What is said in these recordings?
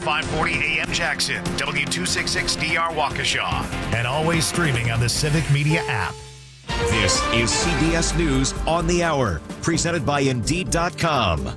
540 AM Jackson, W266DR Waukesha, and always streaming on the Civic Media app. This is CBS News on the Hour, presented by Indeed.com.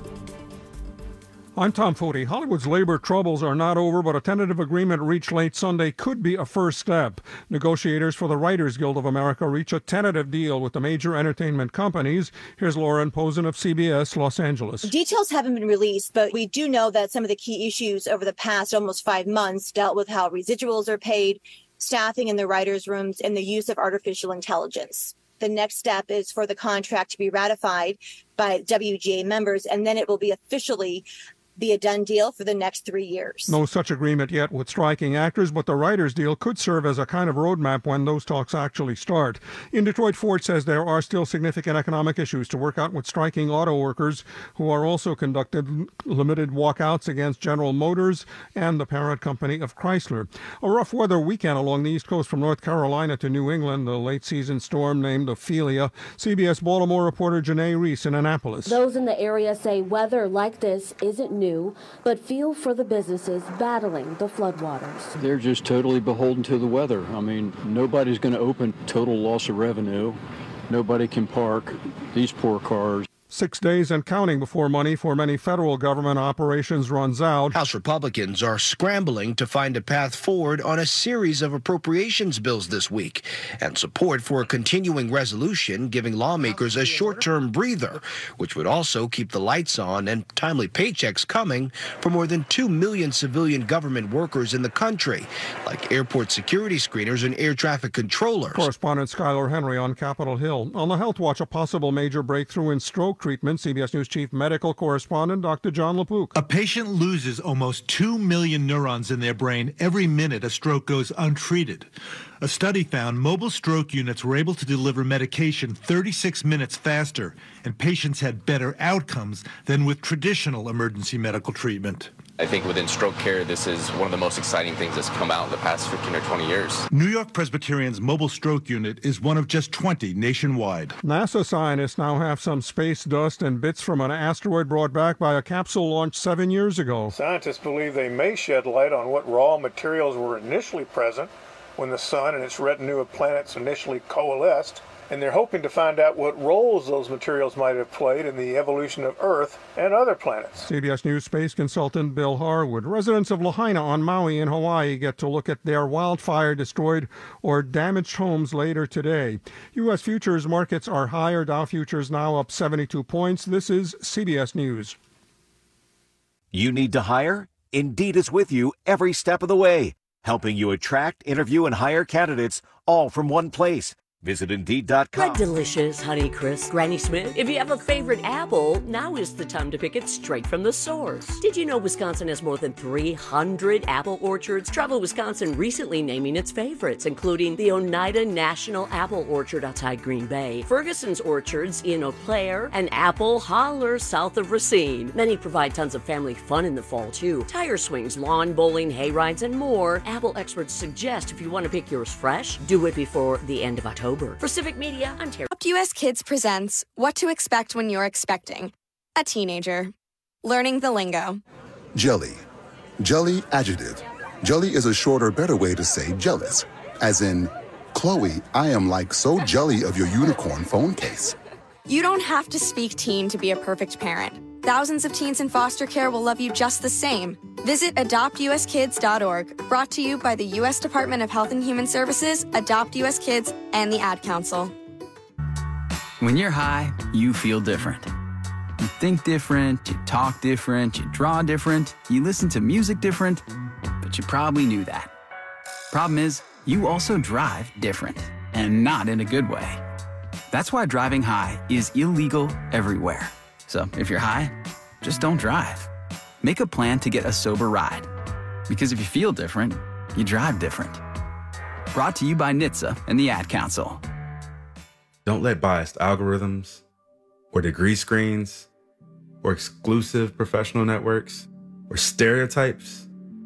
I'm Tom Foti. Hollywood's labor troubles are not over, but a tentative agreement reached late Sunday could be a first step. Negotiators for the Writers Guild of America reach a tentative deal with the major entertainment companies. Here's Lauren Posen of CBS Los Angeles. Details haven't been released, but we do know that some of the key issues over the past almost 5 months dealt with how residuals are paid, staffing in the writers' rooms, and the use of artificial intelligence. The next step is for the contract to be ratified by WGA members, and then it will be officially be a done deal for the next 3 years. No such agreement yet with striking actors, but the writers' deal could serve as a kind of roadmap when those talks actually start. In Detroit, Ford says there are still significant economic issues to work out with striking auto workers, who are also conducted limited walkouts against General Motors and the parent company of Chrysler. A rough weather weekend along the East Coast from North Carolina to New England, the late-season storm named Ophelia. CBS Baltimore reporter Janae Reese in Annapolis. Those in the area say weather like this isn't new, but feel for the businesses battling the floodwaters. They're just totally beholden to the weather. I mean, nobody's going to open, total loss of revenue. Nobody can park these poor cars. 6 days and counting before money for many federal government operations runs out. House Republicans are scrambling to find a path forward on a series of appropriations bills this week, and support for a continuing resolution giving lawmakers a short-term breather, which would also keep the lights on and timely paychecks coming for more than 2 million civilian government workers in the country, like airport security screeners and air traffic controllers. Correspondent Skylar Henry on Capitol Hill. On the Health Watch, a possible major breakthrough in stroke treatment. CBS News Chief Medical Correspondent Dr. John LaPook. A patient loses almost 2 million neurons in their brain every minute a stroke goes untreated. A study found mobile stroke units were able to deliver medication 36 minutes faster, and patients had better outcomes than with traditional emergency medical treatment. I think within stroke care, this is one of the most exciting things that's come out in the past 15 or 20 years. New York Presbyterian's mobile stroke unit is one of just 20 nationwide. NASA scientists now have some space dust and bits from an asteroid brought back by a capsule launched 7 years ago. Scientists believe they may shed light on what raw materials were initially present when the sun and its retinue of planets initially coalesced, and they're hoping to find out what roles those materials might have played in the evolution of Earth and other planets. CBS News space consultant Bill Harwood. Residents of Lahaina on Maui in Hawaii get to look at their wildfire-destroyed or damaged homes later today. U.S. futures markets are higher. Dow futures now up 72 points. This is CBS News. You need to hire? Indeed is with you every step of the way, helping you attract, interview, and hire candidates all from one place. Visit Indeed.com. Red Delicious, Honey Crisp, Granny Smith. If you have a favorite apple, now is the time to pick it straight from the source. Did you know Wisconsin has more than 300 apple orchards? Travel Wisconsin recently naming its favorites, including the Oneida National Apple Orchard outside Green Bay, Ferguson's Orchards in Eau Claire, and Apple Holler south of Racine. Many provide tons of family fun in the fall, too. Tire swings, lawn bowling, hay rides, and more. Apple experts suggest if you want to pick yours fresh, do it before the end of October. For Civic Media, Ontario. Adopt US Kids presents What to Expect When You're Expecting a Teenager. Learning the lingo. Jelly. Jelly adjective. Jelly is a shorter, better way to say jealous. As in, Chloe, I am like so jelly of your unicorn phone case. You don't have to speak teen to be a perfect parent. Thousands of teens in foster care will love you just the same. Visit adoptuskids.org, brought to you by the U.S. Department of Health and Human Services, Adopt U.S. Kids, and the Ad Council. When you're high, you feel different. You think different, you talk different, you draw different, you listen to music different, but you probably knew that. Problem is, you also drive different, and not in a good way. That's why driving high is illegal everywhere. So if you're high, just don't drive. Make a plan to get a sober ride. Because if you feel different, you drive different. Brought to you by NHTSA and the Ad Council. Don't let biased algorithms or degree screens or exclusive professional networks or stereotypes.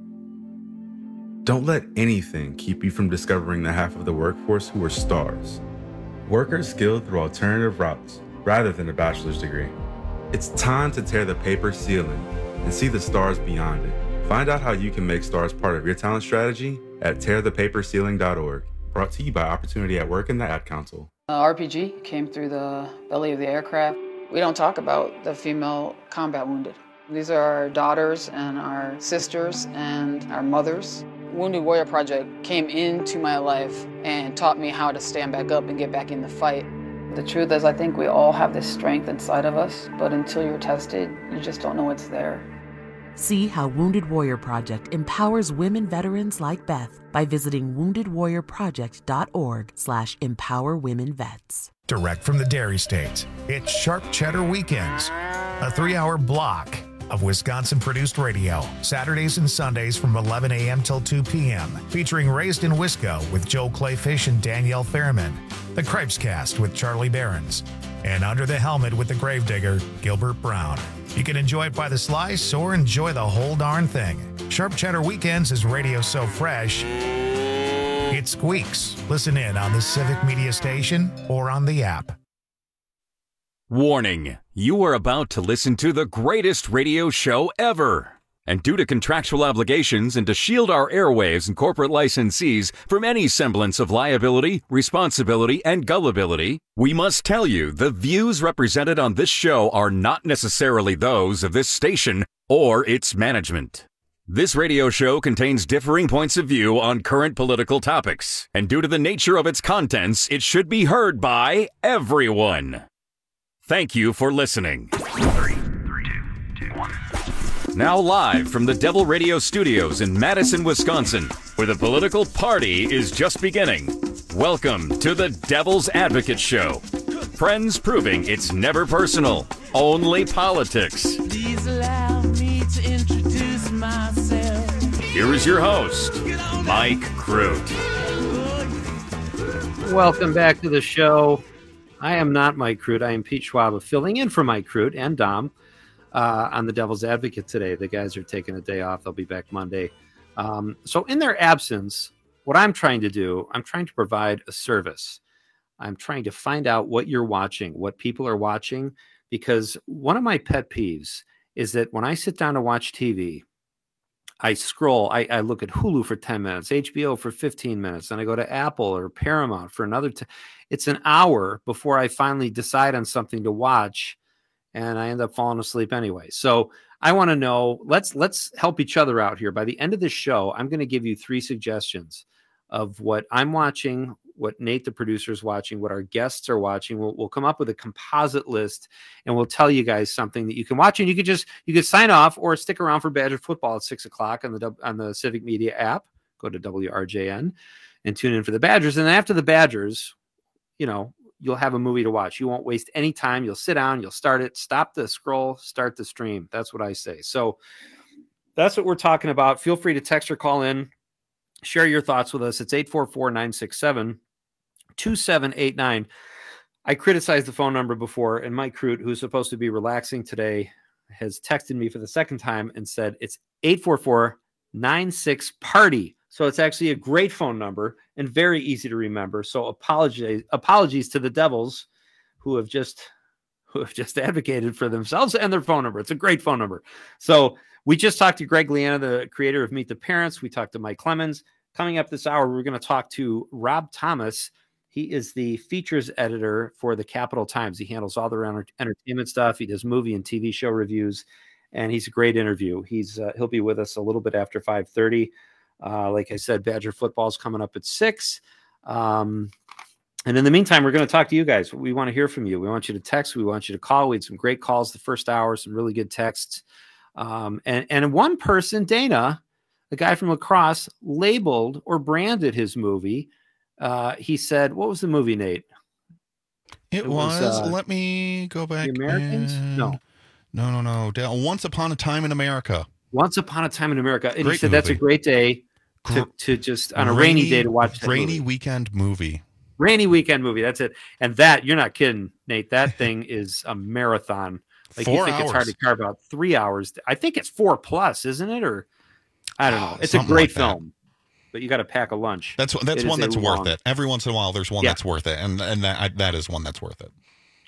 Don't let anything keep you from discovering the half of the workforce who are stars. Workers skilled through alternative routes rather than a bachelor's degree. It's time to tear the paper ceiling and see the stars beyond it. Find out how you can make stars part of your talent strategy at tearthepaperceiling.org. Brought to you by Opportunity at Work and the Ad Council. RPG came through the belly of the aircraft. We don't talk about the female combat wounded. These are our daughters and our sisters and our mothers. Wounded Warrior Project came into my life and taught me how to stand back up and get back in the fight. The truth is, I think we all have this strength inside of us, but until you're tested, you just don't know it's there. See how Wounded Warrior Project empowers women veterans like Beth by visiting woundedwarriorproject.org/empowerwomenvets. Direct from the Dairy State, it's Sharp Cheddar Weekends, a 3-hour block of Wisconsin-produced radio, Saturdays and Sundays from 11 a.m. till 2 p.m., featuring Raised in Wisco with Joe Clayfish and Danielle Fairman, The Cripes Cast with Charlie Behrens, and Under the Helmet with the Gravedigger, Gilbert Brown. You can enjoy it by the slice or enjoy the whole darn thing. Sharp Cheddar Weekends is radio so fresh, it squeaks. Listen in on the Civic Media Station or on the app. Warning, you are about to listen to the greatest radio show ever. And due to contractual obligations and to shield our airwaves and corporate licensees from any semblance of liability, responsibility, and gullibility, we must tell you the views represented on this show are not necessarily those of this station or its management. This radio show contains differing points of view on current political topics, and due to the nature of its contents, it should be heard by everyone. Thank you for listening. 3, 2, 1. Now live from the Devil Radio Studios in Madison, Wisconsin, where the political party is just beginning. Welcome to the Devil's Advocate Show. Friends proving it's never personal, only politics. Please allow me to introduce myself. Here is your host, Mike Crute. Welcome back to the show. I am not Mike Crute. I am Pete Schwab, filling in for Mike Crute and Dom on the Devil's Advocate today. The guys are taking a day off. They'll be back Monday. So in their absence, what I'm trying to do, I'm trying to provide a service. I'm trying to find out what you're watching, what people are watching, because one of my pet peeves is that when I sit down to watch TV, I scroll, I look at Hulu for 10 minutes, HBO for 15 minutes, and I go to Apple or Paramount for another. It's an hour before I finally decide on something to watch, and I end up falling asleep anyway. So I want to know, let's help each other out here. By the end of this show, I'm going to give you 3 suggestions of what I'm watching, what Nate, the producer, is watching, what our guests are watching. We'll come up with a composite list, and we'll tell you guys something that you can watch. And you could sign off or stick around for Badger football at 6:00 on the Civic Media app. Go to WRJN and tune in for the Badgers. And after the Badgers, you'll have a movie to watch. You won't waste any time. You'll sit down, you'll start it, stop the scroll, start the stream. That's what I say. So that's what we're talking about. Feel free to text or call in. Share your thoughts with us. It's 844-967-2789. I criticized the phone number before, and Mike Crute, who's supposed to be relaxing today, has texted me for the second time and said it's 844-96-PARTY. So it's actually a great phone number and very easy to remember. So apologies to the Devils who have just advocated for themselves and their phone number. It's a great phone number. So we just talked to Greg Liana, the creator of Meet the Parents. We talked to Mike Clemens. Coming up this hour, we're going to talk to Rob Thomas. He is the features editor for the Capital Times. He handles all their entertainment stuff. He does movie and TV show reviews, and he's a great interview. He'll be with us a little bit after 5:30. Like I said, Badger football is coming up at 6. And in the meantime, we're going to talk to you guys. We want to hear from you. We want you to text. We want you to call. We had some great calls the first hour, some really good texts. And one person, Dana, the guy from La Crosse, labeled or branded his movie. He said, what was the movie, Nate? It was let me go back. The Americans? No. Once Upon a Time in America. Once Upon a Time in America. And Great he said movie. That's a great day to just on a rainy day to watch that rainy movie. Weekend movie. Rainy weekend movie. That's it. And that, you're not kidding, Nate. That thing is a marathon. Like 4 you think hours. It's hard to carve out 3 hours. I think it's 4+, isn't it? Or I don't know. It's a Something great like that. film, but you got to pack a lunch. That's It one is that's a worth long- it. Every once in a while, there's one Yeah. that's worth it, and that is one that's worth it.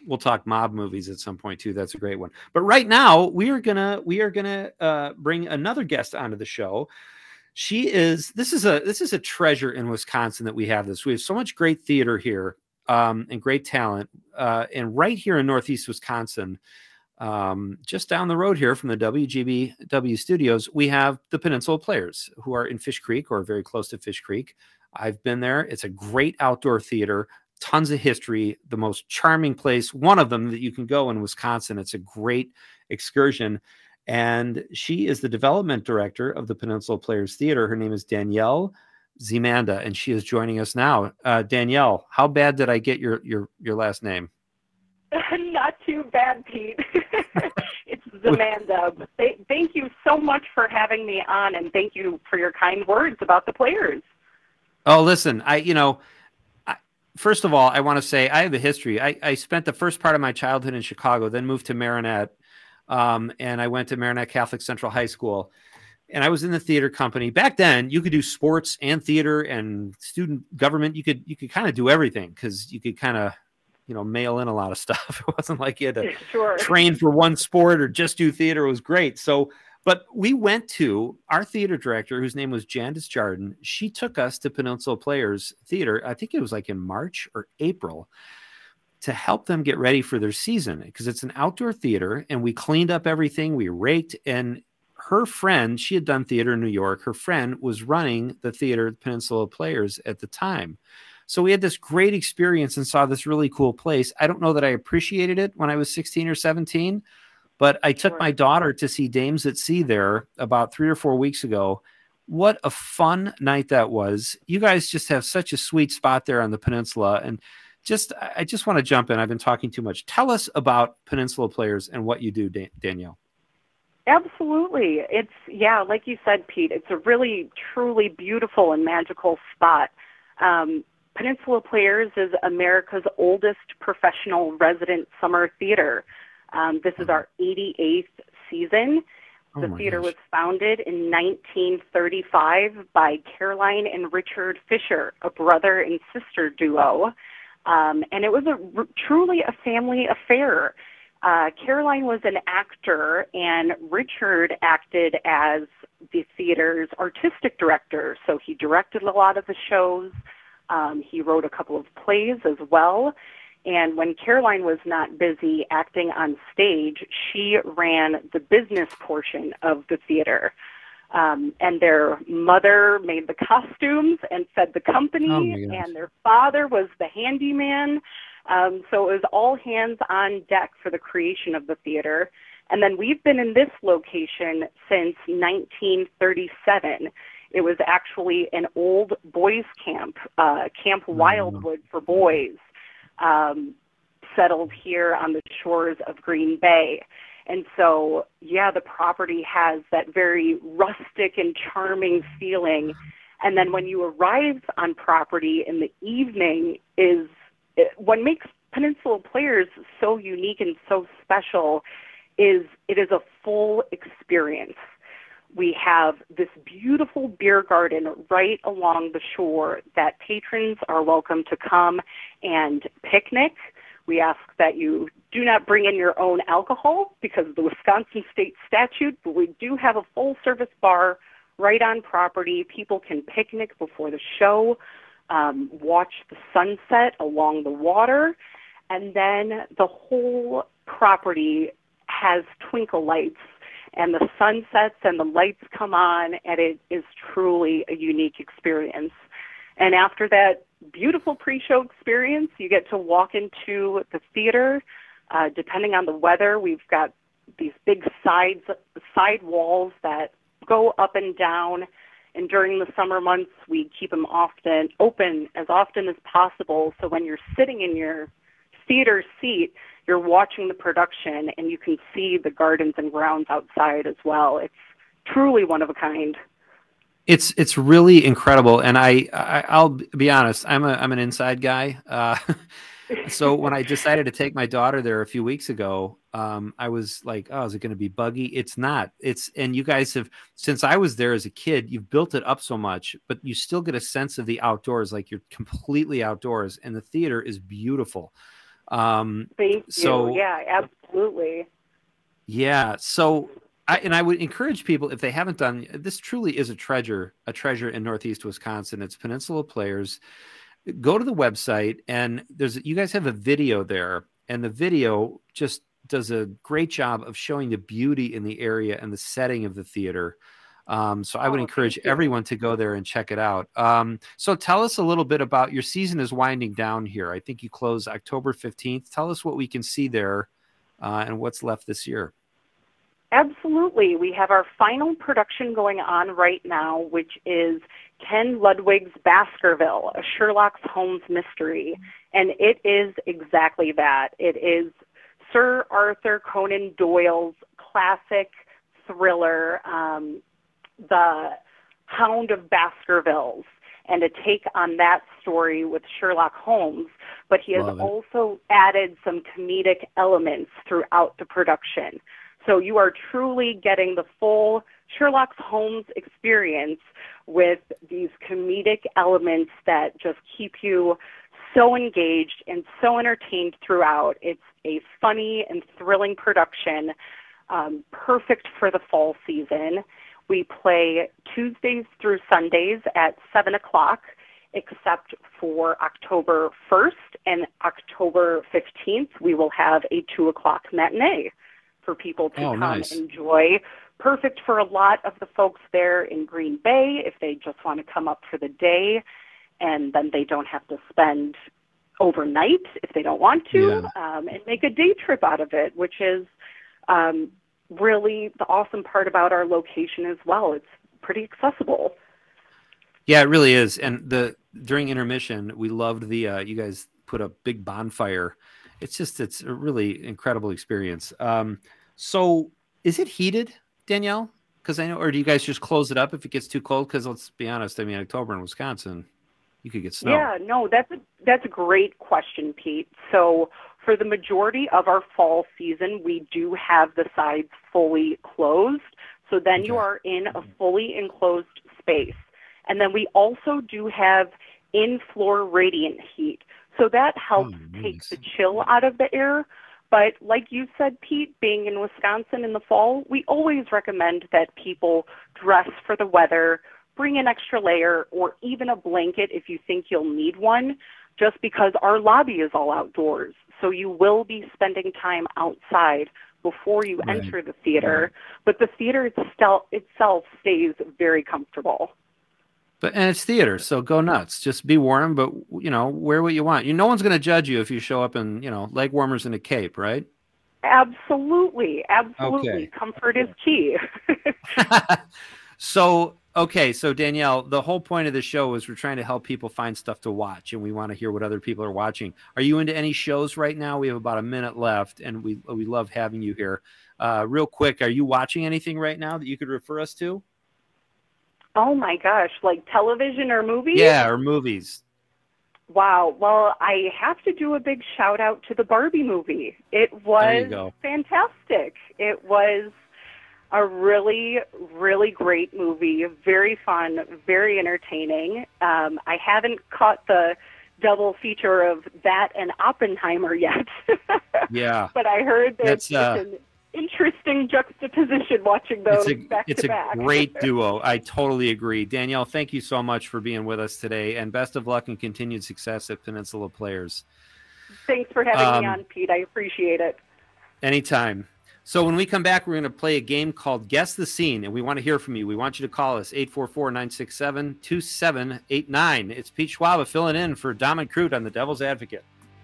we'll talk mob movies at some point too. That's a great one. But right now we are gonna bring another guest onto the show. This is a treasure in Wisconsin that we have this. We have so much great theater here and great talent. And right here in Northeast Wisconsin, just down the road here from the WGBW studios, we have the Peninsula Players, who are in Fish Creek or very close to Fish Creek. I've been there. It's a great outdoor theater, tons of history, the most charming place, one of them that you can go in Wisconsin. It's a great excursion. And she is the development director of the Peninsula Players Theater. Her name is Danielle Zemanda, and she is joining us now. Danielle, how bad did I get your last name? Not too bad, Pete. It's Zemanda. Thank you so much for having me on, and thank you for your kind words about the Players. Oh, listen, first of all, I want to say I have a history. I spent the first part of my childhood in Chicago, then moved to Marinette, and I went to Marinette Catholic Central High School. And I was in the theater company. Back then, you could do sports and theater and student government. You could kind of do everything because you could kind of, mail in a lot of stuff. It wasn't like you had to train for one sport or just do theater. It was great. So, but we went to our theater director, whose name was Jandis Jardin. She took us to Peninsula Players Theater. I think it was like in March or April, to help them get ready for their season, because it's an outdoor theater, and we cleaned up everything. We raked, and her friend, she had done theater in New York. Her friend was running the theater, Peninsula Players, at the time. So we had this great experience and saw this really cool place. I don't know that I appreciated it when I was 16 or 17, but I took my daughter to see Dames at Sea there about 3 or 4 weeks ago. What a fun night that was. You guys just have such a sweet spot there on the peninsula. And I just want to jump in. I've been talking too much. Tell us about Peninsula Players and what you do, Danielle. Absolutely. Like you said, Pete, it's a really, truly beautiful and magical spot. Peninsula Players is America's oldest professional resident summer theater. This is our 88th season. The theater was founded in 1935 by Caroline and Richard Fisher, a brother and sister duo. And it was truly a family affair. Caroline was an actor, and Richard acted as the theater's artistic director. So he directed a lot of the shows. He wrote a couple of plays as well. And when Caroline was not busy acting on stage, she ran the business portion of the theater. And their mother made the costumes and fed the company, and their father was the handyman. So it was all hands on deck for the creation of the theater. And then we've been in this location since 1937. It was actually an old boys' camp, Camp Wildwood for boys, settled here on the shores of Green Bay. And so, the property has that very rustic and charming feeling. And then when you arrive on property in the evening what makes Peninsula Players so unique and so special is it is a full experience. We have this beautiful beer garden right along the shore that patrons are welcome to come and picnic. We ask that you do not bring in your own alcohol because of the Wisconsin state statute, but we do have a full-service bar right on property. People can picnic before the show, watch the sunset along the water, and then the whole property has twinkle lights, and the sun sets and the lights come on, and it is truly a unique experience. And after that beautiful pre-show experience, you get to walk into the theater. Depending on the weather, we've got these big side walls that go up and down. And during the summer months, we keep them open as often as possible. So when you're sitting in your theater seat, you're watching the production, and you can see the gardens and grounds outside as well. It's truly one of a kind. It's really incredible, and I'll be honest, I'm an inside guy. So when I decided to take my daughter there a few weeks ago, I was like, oh, is it going to be buggy? It's not. And you guys have, since I was there as a kid, you've built it up so much, but you still get a sense of the outdoors, like you're completely outdoors, and the theater is beautiful. Thank you. Yeah, absolutely. Yeah. So I would encourage people, if they haven't done, this truly is a treasure in Northeast Wisconsin. It's Peninsula Players. Go to the website, and you guys have a video there, and the video just does a great job of showing the beauty in the area and the setting of the theater. So I would encourage everyone to go there and check it out. So tell us a little bit about your season is winding down here. I think you close October 15th. Tell us what we can see there and what's left this year. Absolutely. We have our final production going on right now, which is Ken Ludwig's Baskerville, a Sherlock Holmes mystery. And it is exactly that. It is Sir Arthur Conan Doyle's classic thriller, The Hound of Baskervilles, and a take on that story with Sherlock Holmes. But he has also added some comedic elements throughout the production. So you are truly getting the full Sherlock Holmes experience with these comedic elements that just keep you so engaged and so entertained throughout. It's a funny and thrilling production, perfect for the fall season. We play Tuesdays through Sundays at 7 o'clock, except for October 1st and October 15th. We will have a 2 o'clock matinee for people to come and enjoy. Perfect for a lot of the folks there in Green Bay if they just want to come up for the day, and then they don't have to spend overnight if they don't want to, and make a day trip out of it, which is really the awesome part about our location as well. It's pretty accessible. Yeah, it really is. And during intermission, we loved you guys put a big bonfire. It's a really incredible experience. So is it heated, Danielle? Because I know, or do you guys just close it up if it gets too cold? Because let's be honest, I mean, October in Wisconsin, you could get snow. Yeah, no, that's a great question, Pete. So for the majority of our fall season, we do have the sides fully closed. So then you are in a fully enclosed space. And then we also do have in-floor radiant heat. So that helps take the chill out of the air. But like you said, Pete, being in Wisconsin in the fall, we always recommend that people dress for the weather, bring an extra layer, or even a blanket if you think you'll need one, just because our lobby is all outdoors. So you will be spending time outside before you enter the theater. But the theater itself stays very comfortable. And it's theater, so go nuts. Just be warm, but, wear what you want. No one's going to judge you if you show up in, leg warmers and a cape, right? Absolutely. Absolutely. Okay. Comfort is key. So Danielle, the whole point of the show is we're trying to help people find stuff to watch, and we want to hear what other people are watching. Are you into any shows right now? We have about a minute left, and we love having you here. Real quick, are you watching anything right now that you could refer us to? Oh, my gosh, like television or movies? Yeah, or movies. Wow. Well, I have to do a big shout out to the Barbie movie. It was fantastic. It was a really, really great movie. Very fun, very entertaining. I haven't caught the double feature of that and Oppenheimer yet. Yeah. But I heard that it's an interesting juxtaposition watching those back to back. It's a great duo. I totally agree. Danielle, thank you so much for being with us today, and best of luck and continued success at Peninsula Players. Thanks for having me on, Pete. I appreciate it. Anytime. So when we come back, we're going to play a game called Guess the Scene, and we want to hear from you. We want you to call us, 844-967-2789. It's Pete Schwaba filling in for Dom and Crute on The Devil's Advocate.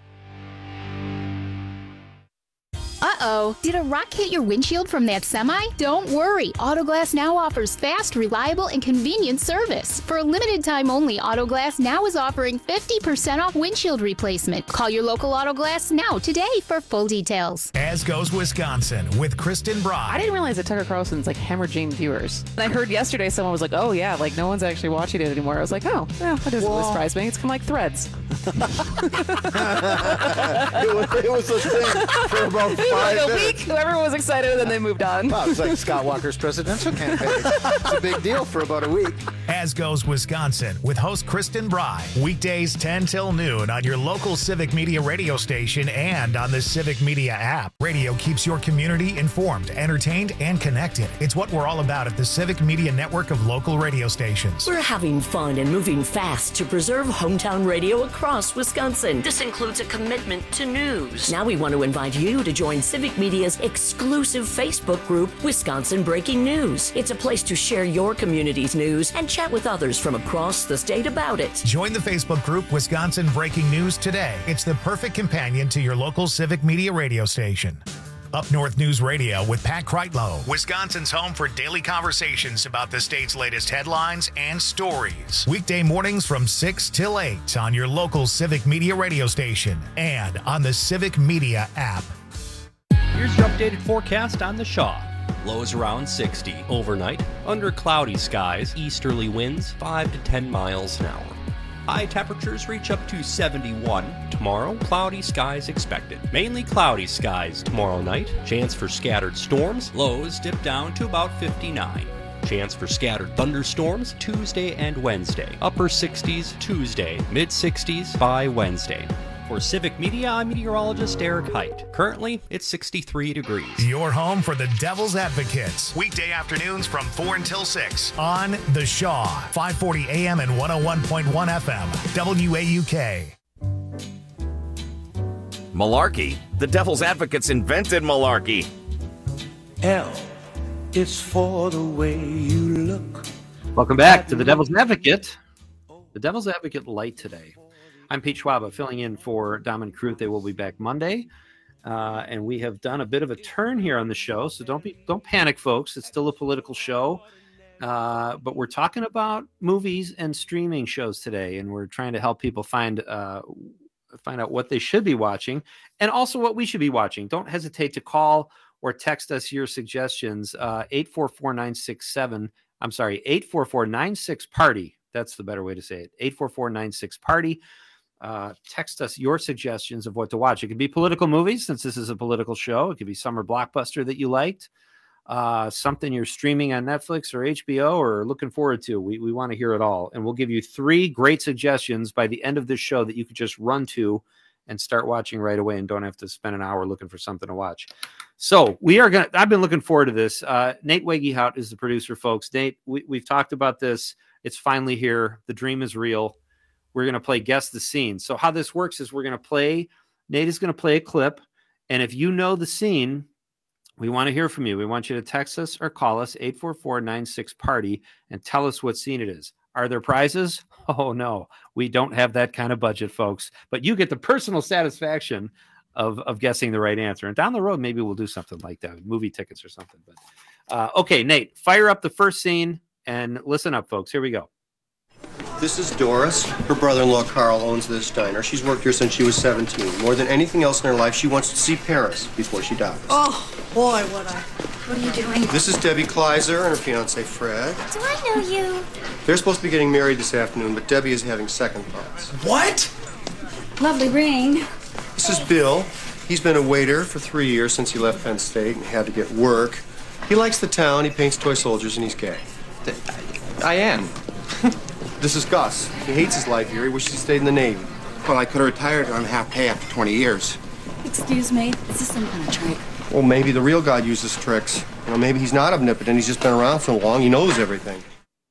Uh-oh, did a rock hit your windshield from that semi? Don't worry, Autoglass Now offers fast, reliable, and convenient service. For a limited time only, Autoglass Now is offering 50% off windshield replacement. Call your local Autoglass Now today for full details. As Goes Wisconsin with Kristen Brock. I didn't realize that Tucker Carlson's hemorrhaging viewers. I heard yesterday someone was like, oh yeah, no one's actually watching it anymore. I was like, oh, yeah, that doesn't really surprise me. It's kind of like Threads. it was a thing for about 5 minutes. A week, everyone was excited, and then they moved on. Wow, it's like Scott Walker's presidential campaign. It's a big deal for about a week. As Goes Wisconsin with host Kristen Bry. Weekdays 10 till noon on your local Civic Media radio station and on the Civic Media app. Radio keeps your community informed, entertained, and connected. It's what we're all about at the Civic Media network of local radio stations. We're having fun and moving fast to preserve hometown radio across Wisconsin. This includes a commitment to news. Now we want to invite you to join Civic Media's exclusive Facebook group, Wisconsin Breaking News. It's a place to share your community's news and chat with others from across the state about it. Join the Facebook group Wisconsin Breaking News today. It's the perfect companion to your local Civic Media radio station. Up North News Radio with Pat Kreitlow, Wisconsin's home for daily conversations about the state's latest headlines and stories. Weekday mornings from 6 till 8 on your local Civic Media radio station and on the Civic Media app. Here's your updated forecast on the Shaw. Lows around 60. Overnight, under cloudy skies, easterly winds 5 to 10 miles an hour. High temperatures reach up to 71. Tomorrow, cloudy skies expected. Mainly cloudy skies tomorrow night. Chance for scattered storms. Lows dip down to about 59. Chance for scattered thunderstorms Tuesday and Wednesday. Upper 60s Tuesday, mid 60s by Wednesday. For Civic Media, I'm meteorologist Eric Height. Currently, it's 63 degrees. Your home for the Devil's Advocates. Weekday afternoons from 4 until 6 on The Shaw, 540 AM and 101.1 FM, WAUK. Malarkey. The Devil's Advocates invented malarkey. L is for the way you look. Welcome back to the Devil's Advocate. The Devil's Advocate Light today. I'm Pete Schwaba, filling in for Dom and Crute. They will be back Monday, and we have done a bit of a turn here on the show. So don't panic, folks. It's still a political show, but we're talking about movies and streaming shows today, and we're trying to help people find out what they should be watching, and also what we should be watching. Don't hesitate to call or text us your suggestions. 844-967. I'm sorry, 844-96-PARTY. That's the better way to say it. 844-96-PARTY. Text us your suggestions of what to watch. It could be political movies, since this is a political show. It could be summer blockbuster that you liked, something you're streaming on Netflix or HBO or looking forward to. We want to hear it all. And we'll give you 3 great suggestions by the end of this show that you could just run to and start watching right away and don't have to spend an hour looking for something to watch. So I've been looking forward to this. Nate Wegehout is the producer, folks. Nate, we've talked about this. It's finally here. The dream is real. We're going to play Guess the Scene. So how this works is Nate is going to play a clip. And if you know the scene, we want to hear from you. We want you to text us or call us 844-96-PARTY and tell us what scene it is. Are there prizes? Oh, no, we don't have that kind of budget, folks. But you get the personal satisfaction of guessing the right answer. And down the road, maybe we'll do something like that, movie tickets or something. But okay, Nate, fire up the first scene and listen up, folks. Here we go. This is Doris. Her brother-in-law, Carl, owns this diner. She's worked here since she was 17. More than anything else in her life, she wants to see Paris before she dies. Oh, boy, what are you doing? This is Debbie Kleiser and her fiancé, Fred. Do I know you? They're supposed to be getting married this afternoon, but Debbie is having second thoughts. What? Lovely ring. This is Bill. He's been a waiter for 3 years since he left Penn State and had to get work. He likes the town, he paints toy soldiers, and he's gay. I am. This is Gus. He hates his life here. He wishes he stayed in the Navy. Well, I could have retired on half pay after 20 years. Excuse me, is this some kind of trick? Well, maybe the real God uses tricks. Maybe he's not omnipotent. He's just been around so long, he knows everything.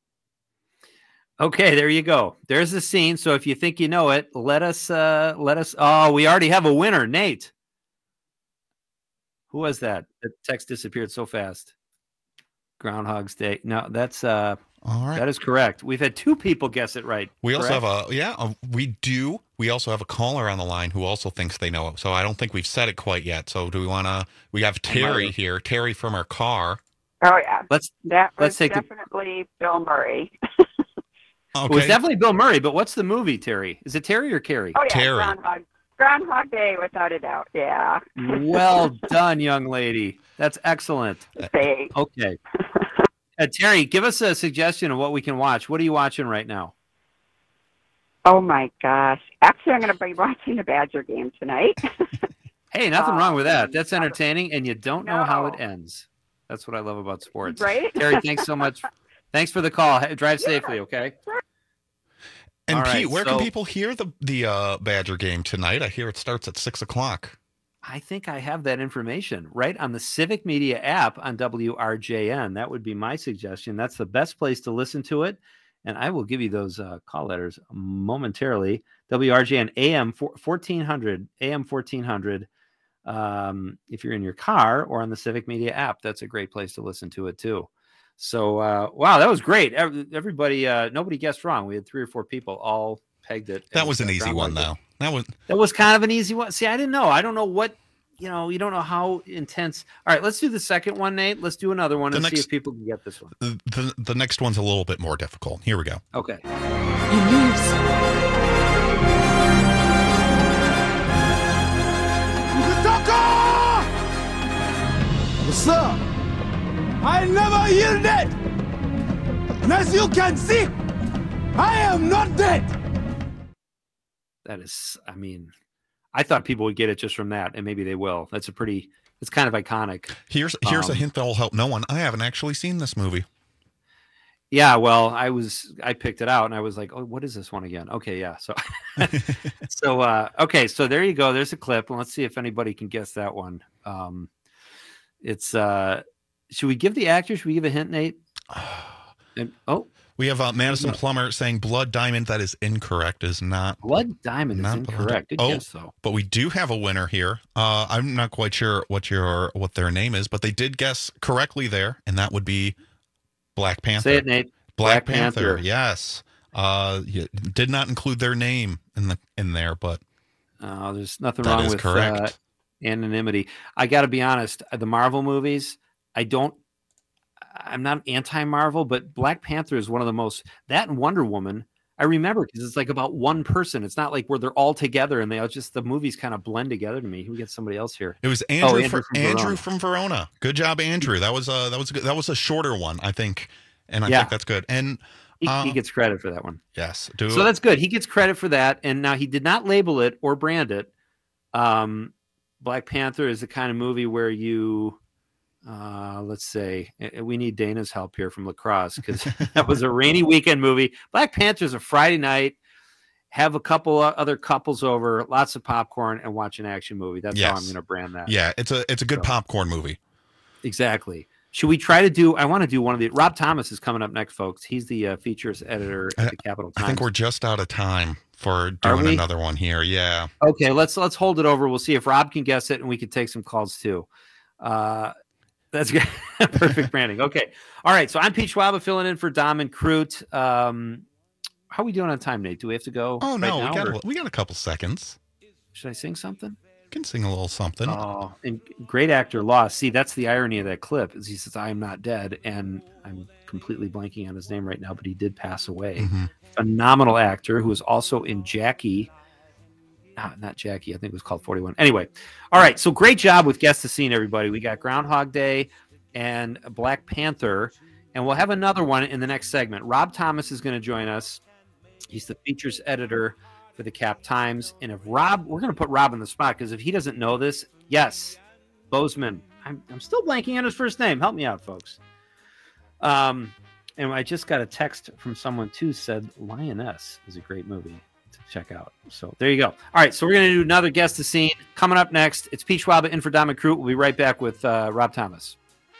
Okay, there you go. There's the scene. So if you think you know it, let us. Oh, we already have a winner, Nate. Who was that? The text disappeared so fast. Groundhog's Day. No, that's all right. That is correct. We've had 2 people guess it right. We correct? also have we do. We also have a caller on the line who also thinks they know it. So I don't think we've said it quite yet. So do we want to? We have Terry here. Terry from our car. Oh yeah. That was take definitely Bill Murray. Okay. It was definitely Bill Murray. But what's the movie, Terry? Is it Terry or Carrie? Oh yeah, Terry. Groundhog Day, without a doubt. Yeah. Well done, young lady. That's excellent. Thanks. Okay. Terry, give us a suggestion of what we can watch. What are you watching right now? Oh, my gosh. Actually, I'm going to be watching the Badger game tonight. Hey, nothing wrong with that. That's entertaining, and you don't know how it ends. That's what I love about sports. Right? Terry, thanks so much. Thanks for the call. Drive safely, okay? And All Pete, right, where can people hear the Badger game tonight? I hear it starts at 6:00. I think I have that information right on the Civic Media app on WRJN. That would be my suggestion. That's the best place to listen to it. And I will give you those call letters momentarily. WRJN AM 1400, AM 1400. If you're in your car or on the Civic Media app, that's a great place to listen to it too. So, wow, that was great. Everybody, nobody guessed wrong. We had 3 or 4 people all pegged it. That was an easy one, though. That was kind of an easy one. See, I didn't know. I don't know what, you don't know how intense. All right, let's do the second one, Nate. Let's do another one and see if people can get this one. The next one's a little bit more difficult. Here we go. Okay. He leaves. What's up? I never yielded. And as you can see, I am not dead. That is, I mean, I thought people would get it just from that, and maybe they will. It's kind of iconic. Here's a hint that will help no one. I haven't actually seen this movie. Yeah, well, I picked it out and I was like, oh, what is this one again? Okay, yeah. So, okay, so there you go. There's a clip. And let's see if anybody can guess that one. Should we give the actor? Should we give a hint, Nate? We have Madison Plummer saying Blood Diamond. That is incorrect. Is not Blood Diamond is incorrect. Good guess, though. But we do have a winner here. I'm not quite sure what their name is, but they did guess correctly there, and that would be Black Panther. Say it, Nate. Black Panther. Yes. You did not include their name in there, but there's nothing wrong with correct. Anonymity. I got to be honest. The Marvel movies, I'm not anti-Marvel, but Black Panther is one of the most, that and Wonder Woman, I remember because it's like about one person. It's not like where they're all together and the movies kind of blend together to me. Who gets somebody else here? It was Andrew from Verona. Good job, Andrew. That was good. That was a shorter one, I think. And I think that's good. And he gets credit for that one. Yes. So that's good. He gets credit for that. And now he did not label it or brand it. Black Panther is the kind of movie where you, let's say, we need Dana's help here from Lacrosse because that was a rainy weekend movie. Black Panther is a Friday night, have a couple other couples over, lots of popcorn, and watch an action movie. That's how I'm going to brand that. Yeah, it's a good popcorn movie. Exactly. Should we try to do? I want to do one of the. Rob Thomas is coming up next, folks. He's the features editor at the Capital Times. I think we're just out of time for doing another one here. Yeah. Okay, let's hold it over. We'll see if Rob can guess it, and we can take some calls too. That's good. Perfect branding. Okay. All right. So I'm Pete Schwab filling in for Dom and Crute. How are we doing on time, Nate? Do we have to go? Oh no, we got a couple seconds. Should I sing something? Can sing a little something. Oh, and great actor lost. See, that's the irony of that clip is he says, I am not dead. And I'm completely blanking on his name right now, but he did pass away. Mm-hmm. Phenomenal actor who was also in Jackie. Not Jackie. I think it was called 41. Anyway. All right. So great job with Guess the Scene, everybody. We got Groundhog Day and Black Panther, and we'll have another one in the next segment. Rob Thomas is going to join us. He's the features editor for the Cap Times. And if Rob, we're going to put Rob on the spot because if he doesn't know this, yes, Bozeman. I'm still blanking on his first name. Help me out, folks. And I just got a text from someone too said Lioness is a great movie to check out. So there you go. All right, so we're going to do another Guess the Scene coming up next. It's Pete Schwab in for Dom and Crute. We'll be right back with Rob Thomas.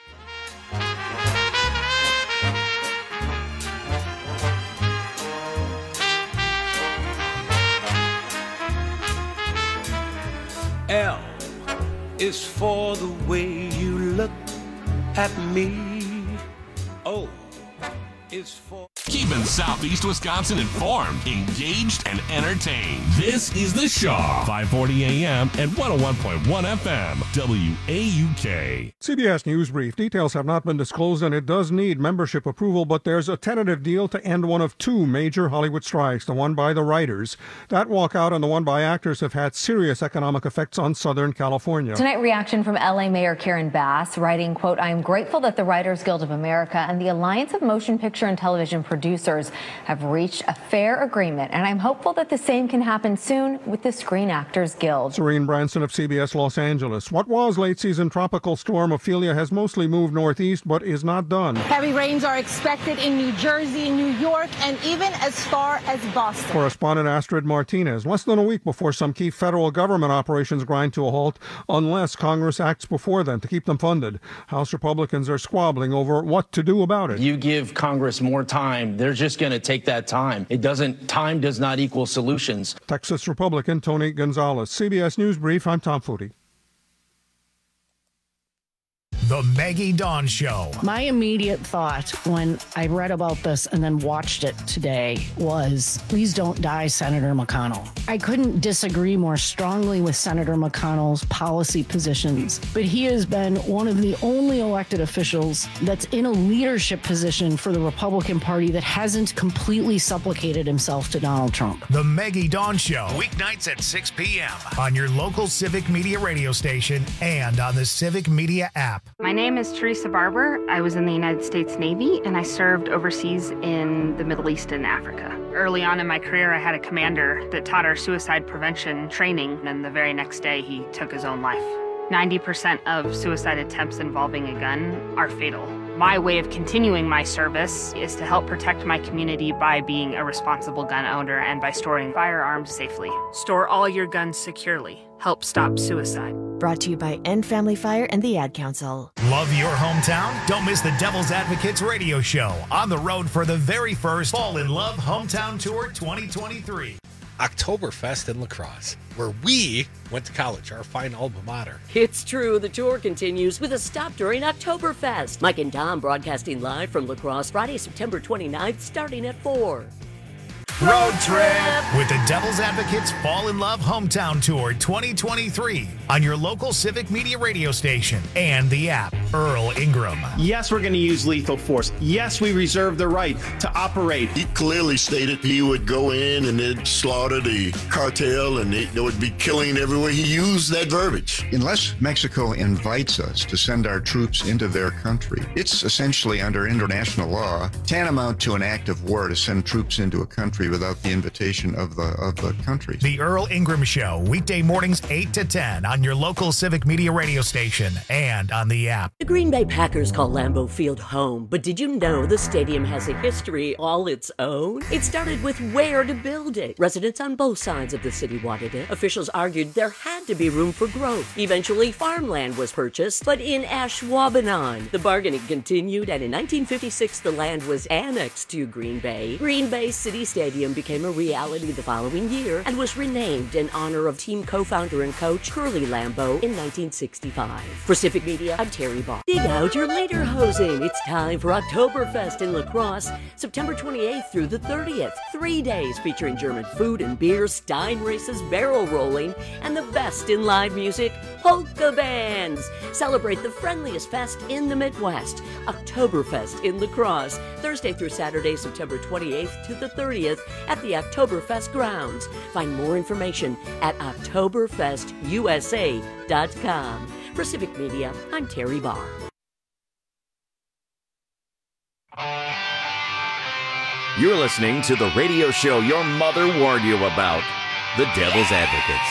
L is for the way you look at me. O is for... Keeping Southeast Wisconsin informed, engaged, and entertained. This is The Shaw, 540 AM and 101.1 FM, WAUK. CBS News Brief. Details have not been disclosed, and it does need membership approval, but there's a tentative deal to end one of two major Hollywood strikes, the one by the writers. That walkout and the one by actors have had serious economic effects on Southern California. Tonight, reaction from L.A. Mayor Karen Bass, writing, quote, I am grateful that the Writers Guild of America and the Alliance of Motion Picture and Television Producers producers have reached a fair agreement, and I'm hopeful that the same can happen soon with the Screen Actors Guild. Serene Branson of CBS Los Angeles. What was late-season tropical storm Ophelia has mostly moved northeast, but is not done. Heavy rains are expected in New Jersey, New York, and even as far as Boston. Correspondent Astrid Martinez. Less than a week before some key federal government operations grind to a halt, unless Congress acts before then to keep them funded. House Republicans are squabbling over what to do about it. You give Congress more time, they're just going to take that time. Time does not equal solutions. Texas Republican Tony Gonzalez. CBS News Brief, I'm Tom Footy. The Maggie Dawn Show. My immediate thought when I read about this and then watched it today was, please don't die, Senator McConnell. I couldn't disagree more strongly with Senator McConnell's policy positions, but he has been one of the only elected officials that's in a leadership position for the Republican Party that hasn't completely supplicated himself to Donald Trump. The Maggie Dawn Show, weeknights at 6 p.m. on your local Civic Media radio station and on the Civic Media app. My name is Teresa Barber. I was in the United States Navy, and I served overseas in the Middle East and Africa. Early on in my career, I had a commander that taught our suicide prevention training, and the very next day, he took his own life. 90% of suicide attempts involving a gun are fatal. My way of continuing my service is to help protect my community by being a responsible gun owner and by storing firearms safely. Store all your guns securely. Help stop suicide. Brought to you by End Family Fire and the Ad Council. Love your hometown? Don't miss the Devil's Advocates radio show on the road for the very first Fall in Love Hometown Tour 2023. Oktoberfest in La Crosse, where we went to college, our fine alma mater. It's true, the tour continues with a stop during Oktoberfest. Mike and Dom broadcasting live from La Crosse Friday, September 29th, starting at 4. Road trip with the Devil's Advocates Fall in Love Hometown Tour 2023 on your local Civic Media radio station and the app. Earl Ingram. Yes, we're going to use lethal force. Yes, we reserve the right to operate. He clearly stated he would go in and they'd slaughter the cartel and they would be killing everywhere. He used that verbiage. Unless Mexico invites us to send our troops into their country, it's essentially under international law tantamount to an act of war to send troops into a country without the invitation of the country. The Earl Ingram Show, weekday mornings 8 to 10 on your local Civic Media radio station and on the app. The Green Bay Packers call Lambeau Field home, but did you know the stadium has a history all its own? It started with where to build it. Residents on both sides of the city wanted it. Officials argued there had to be room for growth. Eventually, farmland was purchased, but in Ashwaubenon, the bargaining continued, and in 1956, the land was annexed to Green Bay. Green Bay City Stadium became a reality the following year and was renamed in honor of team co-founder and coach Curly Lambeau in 1965. For Civic Media, I'm Terry Barr. Dig out your lederhosen. It's time for Oktoberfest in La Crosse, September 28th through the 30th. 3 days featuring German food and beer, Stein races, barrel rolling, and the best in live music, polka bands. Celebrate the friendliest fest in the Midwest, Oktoberfest in La Crosse, Thursday through Saturday, September 28th to the 30th at the Oktoberfest grounds. Find more information at oktoberfestusa.com. For Civic Media, I'm Terry Barr. You're listening to the radio show your mother warned you about, The Devil's Advocates.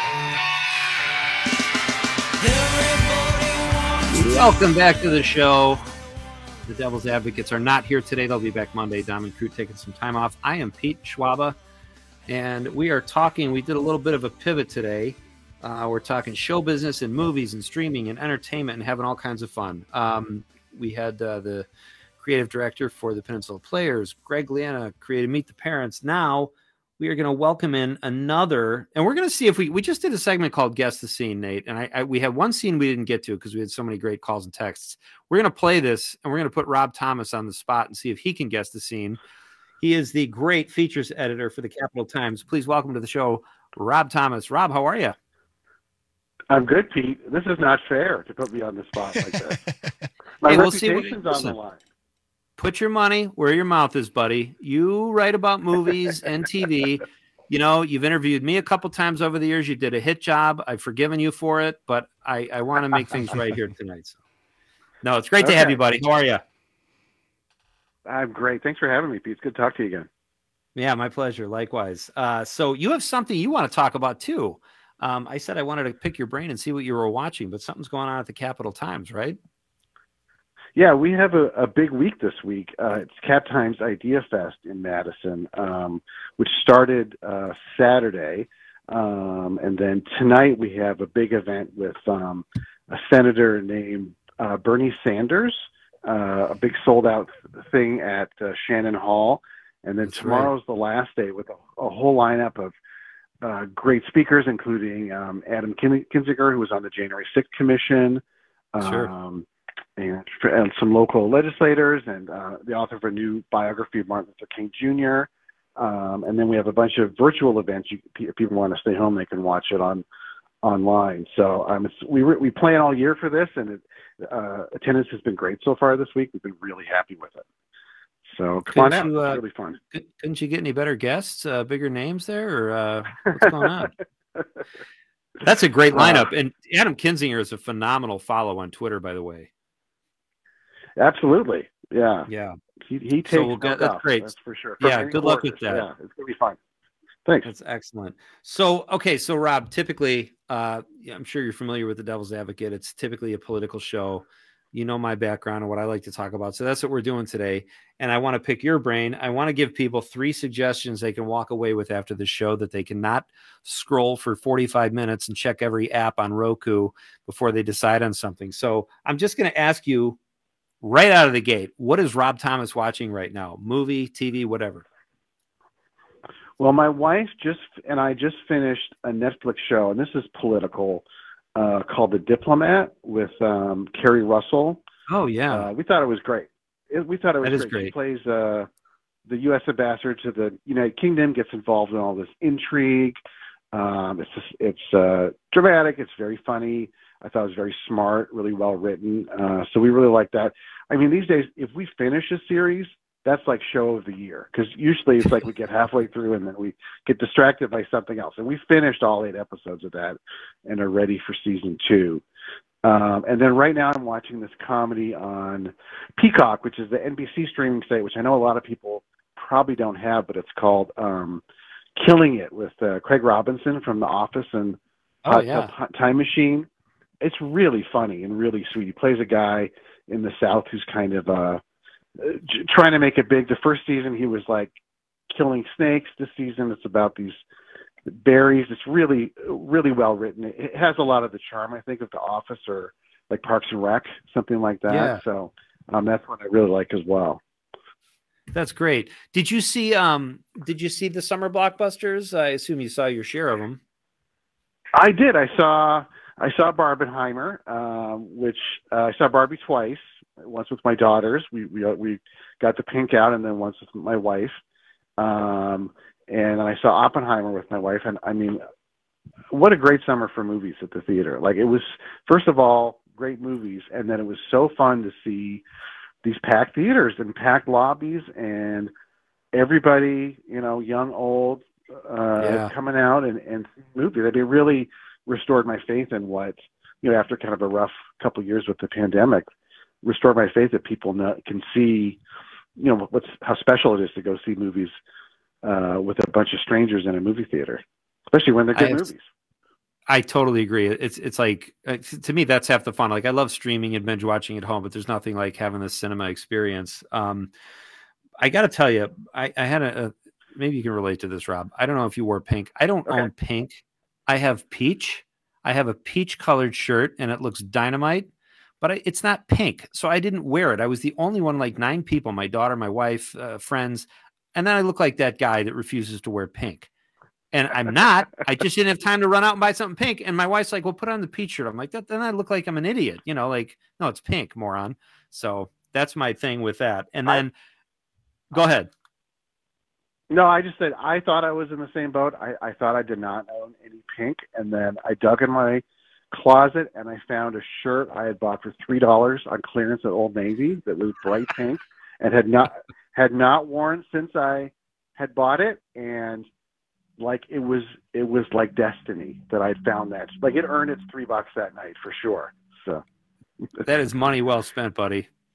Welcome back to the show. The Devil's Advocates are not here today. They'll be back Monday. Dom and Crew taking some time off. I am Pete Schwaba, and we are talking. We did a little bit of a pivot today. We're talking show business and movies and streaming and entertainment and having all kinds of fun. We had the creative director for the Peninsula Players, Greg Liana, created Meet the Parents. Now we are going to welcome in another, and we're going to see if we just did a segment called Guess the Scene, Nate. And we had one scene we didn't get to because we had so many great calls and texts. We're going to play this, and we're going to put Rob Thomas on the spot and see if he can guess the scene. He is the great features editor for the Capital Times. Please welcome to the show, Rob Thomas. Rob, how are you? I'm good, Pete. This is not fair to put me on the spot like that. My reputation's on the line. Put your money where your mouth is, buddy. You write about movies and TV. You know, you've interviewed me a couple times over the years. You did a hit job. I've forgiven you for it, but I want to make things right here tonight. So. No, it's great to have you, buddy. How are you? I'm great. Thanks for having me, Pete. It's good to talk to you again. Yeah, my pleasure. Likewise. So you have something you want to talk about too. I said I wanted to pick your brain and see what you were watching, but something's going on at the Capital Times, right? Yeah, we have a big week this week. It's Cap Times Idea Fest in Madison, which started Saturday. And then tonight we have a big event with a senator named Bernie Sanders, a big sold-out thing at Shannon Hall. And then tomorrow's the last day with a whole lineup of great speakers, including Adam Kinzinger, who was on the January 6th Commission. And some local legislators and the author of a new biography of Martin Luther King Jr. And then we have a bunch of virtual events. If people want to stay home, they can watch it online. So we plan all year for this, and attendance has been great so far this week. We've been really happy with it. So come on out. It's really fun. Couldn't you get any better guests, bigger names there, or what's going on? That's a great lineup. And Adam Kinzinger is a phenomenal follow on Twitter, by the way. Absolutely. Yeah. Yeah. He takes that's great. That's for sure. Yeah. Good luck with that. Yeah. It's going to be fun. Thanks. That's excellent. So Rob, typically, I'm sure you're familiar with The Devil's Advocate. It's typically a political show. You know my background and what I like to talk about. So that's what we're doing today. And I want to pick your brain. I want to give people 3 suggestions they can walk away with after the show that they cannot scroll for 45 minutes and check every app on Roku before they decide on something. So I'm just going to ask you right out of the gate, what is Rob Thomas watching right now? Movie, TV, whatever. Well, my wife and I just finished a Netflix show, and this is political, called The Diplomat with Kerry Russell. Oh, yeah. We thought it was great. We thought it was great. She plays the U.S. ambassador to the United Kingdom, gets involved in all this intrigue. It's dramatic. It's very funny. I thought it was very smart, really well written. So we really like that. I mean, these days, if we finish a series, that's like show of the year, because usually it's like we get halfway through and then we get distracted by something else. And we finished all 8 episodes of that and are ready for season 2. And then right now I'm watching this comedy on Peacock, which is the NBC streaming site, which I know a lot of people probably don't have, but it's called Killing It with Craig Robinson from The Office and Time Machine. It's really funny and really sweet. He plays a guy in the South who's kind of trying to make it big. The first season he was like killing snakes. This season it's about these berries. It's really, really well written. It has a lot of the charm, I think, of The Office or like Parks and Rec, something like that. Yeah. So that's what I really like as well. That's great. Did you see the summer blockbusters? I assume you saw your share of them. I did. I saw Barbenheimer, which I saw Barbie twice. Once with my daughters, we got the Pink out, and then once with my wife. And I saw Oppenheimer with my wife. And I mean, what a great summer for movies at the theater. Like, it was, first of all, great movies, and then it was so fun to see these packed theaters and packed lobbies and everybody, young, old, coming out and seeing movies. I mean, it really restored my faith in what, after kind of a rough couple of years with the pandemic, restored my faith that people can see, how special it is to go see movies with a bunch of strangers in a movie theater, especially when they're good movies. I totally agree. It's like, to me, that's half the fun. Like, I love streaming and binge watching at home, but there's nothing like having this cinema experience. I got to tell you, I had maybe you can relate to this, Rob. I don't know if you wore pink. I don't own pink. I have peach. I have a peach colored shirt and it looks dynamite, but it's not pink. So I didn't wear it. I was the only one, like 9 people, my daughter, my wife, friends. And then I look like that guy that refuses to wear pink. And I'm not. I just didn't have time to run out and buy something pink. And my wife's like, well, put on the peach shirt. I'm like, then I look like I'm an idiot. No, it's pink, moron. So that's my thing with that. And then go ahead. No, I just said I thought I was in the same boat. I thought I did not own any pink. And then I dug in my closet and I found a shirt I had bought for $3 on clearance at Old Navy that was bright pink and had not worn since I had bought it. And like it was like destiny that I'd found that. Like, it earned its $3 that night for sure. So that is money well spent, buddy.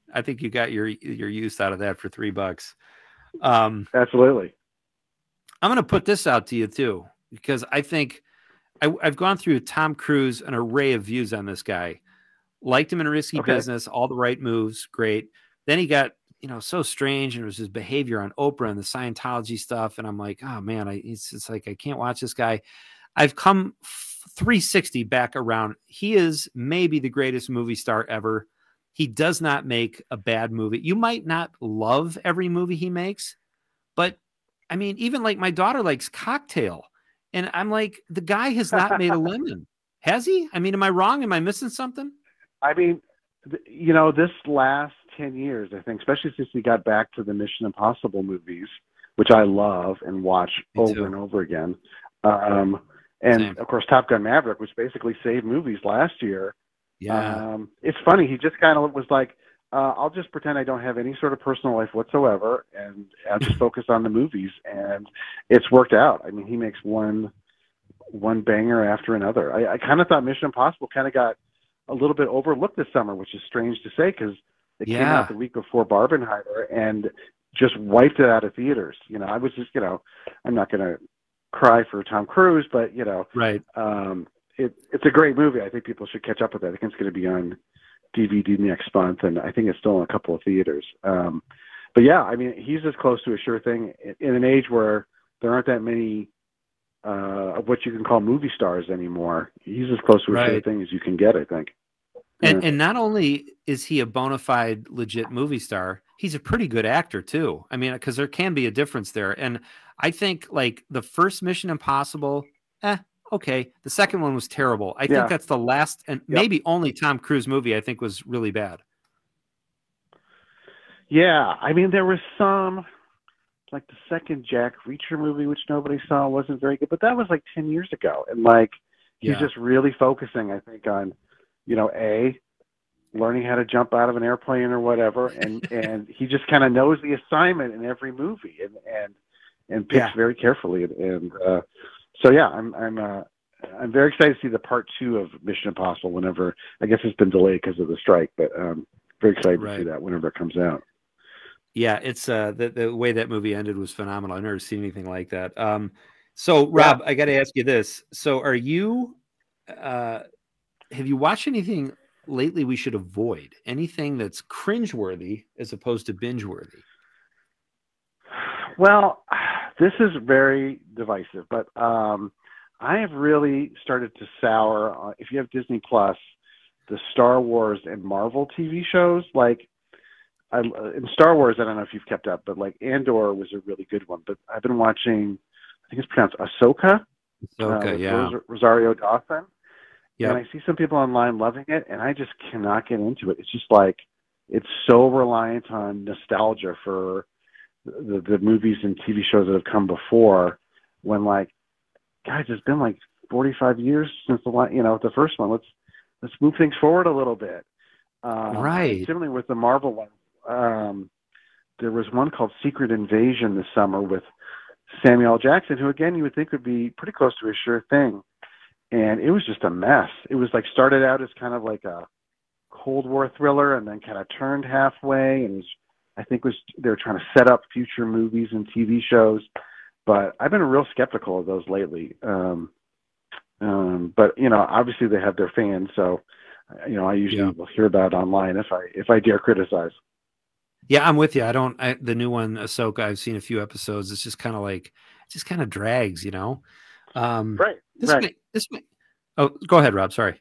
I think you got your use out of that for $3. Absolutely. I'm going to put this out to you too, because I think I've gone through Tom Cruise, an array of views on this guy. Liked him in Risky Business, all the right moves, great. Then he got, so strange, and it was his behavior on Oprah and the Scientology stuff. And I'm like, oh man, it's like I can't watch this guy. I've come 360 back around. He is maybe the greatest movie star ever. He does not make a bad movie. You might not love every movie he makes, but I mean, even like my daughter likes Cocktail. And I'm like, the guy has not made a lemon. Has he? I mean, am I wrong? Am I missing something? I mean, this last 10 years, I think, especially since he got back to the Mission Impossible movies, which I love and watch over and over again. And of course, Top Gun Maverick, which basically saved movies last year. Yeah. It's funny. He just kind of was like, I'll just pretend I don't have any sort of personal life whatsoever, and I'll just focus on the movies. And it's worked out. I mean, he makes one banger after another. I kind of thought Mission Impossible kind of got a little bit overlooked this summer, which is strange to say because it came out the week before Barbenheimer and just wiped it out of theaters. I was just, I'm not going to cry for Tom Cruise, but, right. It's a great movie. I think people should catch up with that. I think it's going to be on DVD next month, and I think it's still in a couple of theaters. But yeah, I mean, he's as close to a sure thing in an age where there aren't that many of what you can call movie stars anymore. He's as close to a sure thing as you can get, I think. And not only is he a bona fide legit movie star, he's a pretty good actor too. I mean, because there can be a difference there. And I think like the first Mission Impossible, okay. The second one was terrible. I think that's the last and maybe only Tom Cruise movie I think was really bad. Yeah. I mean, there was some, like the second Jack Reacher movie, which nobody saw, wasn't very good, but that was like 10 years ago. And like, he's just really focusing, I think, on, learning how to jump out of an airplane or whatever. And he just kind of knows the assignment in every movie and picks very carefully. And so, yeah, I'm very excited to see the part 2 of Mission Impossible whenever, I guess it's been delayed because of the strike, but very excited to see that whenever it comes out. Yeah, it's the way that movie ended was phenomenal. I've never seen anything like that. So, Rob, I got to ask you this. So are you, have you watched anything lately we should avoid? Anything that's cringeworthy as opposed to binge-worthy? Well, this is very divisive, but I have really started to sour, if you have Disney Plus, the Star Wars and Marvel TV shows. Like, in Star Wars, I don't know if you've kept up, but like Andor was a really good one. But I've been watching, I think it's pronounced Ahsoka. Rosario Dawson. Yeah. And I see some people online loving it, and I just cannot get into it. It's just like, it's so reliant on nostalgia for the movies and TV shows that have come before, when like, guys, it's been like 45 years since the first one. Let's move things forward a little bit. Right. Similarly with the Marvel one, there was one called Secret Invasion this summer with Samuel L. Jackson, who again you would think would be pretty close to a sure thing, and it was just a mess. It was like started out as kind of like a Cold War thriller, and then kind of turned halfway, and they were trying to set up future movies and TV shows. But I've been real skeptical of those lately. But obviously they have their fans, so I usually will hear about it online if I dare criticize. Yeah, I'm with you. The new one, Ahsoka, I've seen a few episodes. It's just kind of drags, Right. Oh, go ahead, Rob. Sorry.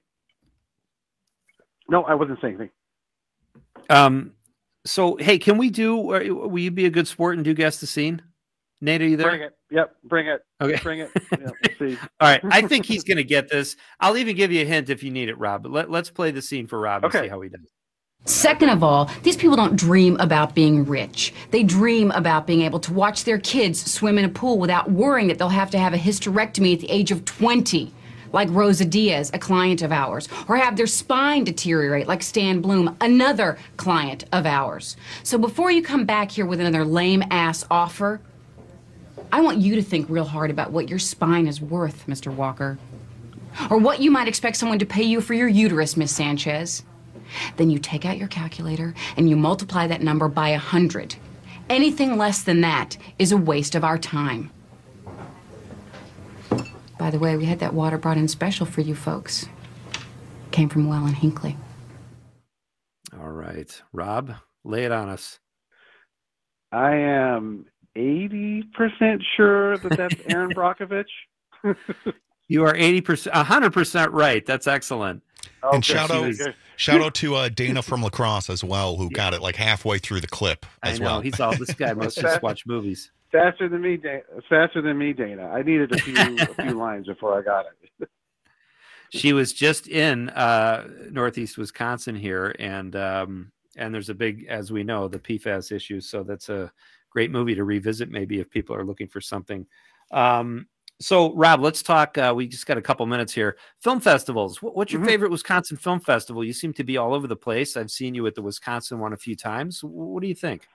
No, I wasn't saying anything. So, hey, will you be a good sport and do guess the scene? Nate, are you there? Bring it. Yep, bring it. Okay. Bring it. Yeah, let's see. All right. I think he's going to get this. I'll even give you a hint if you need it, Rob. But let's play the scene for Rob and see how he does. Second of all, these people don't dream about being rich. They dream about being able to watch their kids swim in a pool without worrying that they'll have to have a hysterectomy at the age of 20, like Rosa Diaz, a client of ours, or have their spine deteriorate like Stan Bloom, another client of ours. So before you come back here with another lame-ass offer, I want you to think real hard about what your spine is worth, Mr. Walker. Or what you might expect someone to pay you for your uterus, Miss Sanchez. Then you take out your calculator and you multiply that number by 100. Anything less than that is a waste of our time. By the way, we had that water brought in special for you folks. Came from Well and Hinckley. All right. Rob, lay it on us. I am 80% sure that that's Aaron Brockovich. You are 80%, 100% right. That's excellent. And shout out to Dana from La Crosse as well, who got it like halfway through the clip as well. He's all, this guy must just watch movies. Faster than me, Dana. I needed a few lines before I got it. She was just in Northeast Wisconsin here, and there's a big, as we know, the PFAS issue. So that's a great movie to revisit, maybe if people are looking for something. So, Rob, let's talk. We just got a couple minutes here. Film festivals. What's your favorite Wisconsin film festival? You seem to be all over the place. I've seen you at the Wisconsin one a few times. What do you think?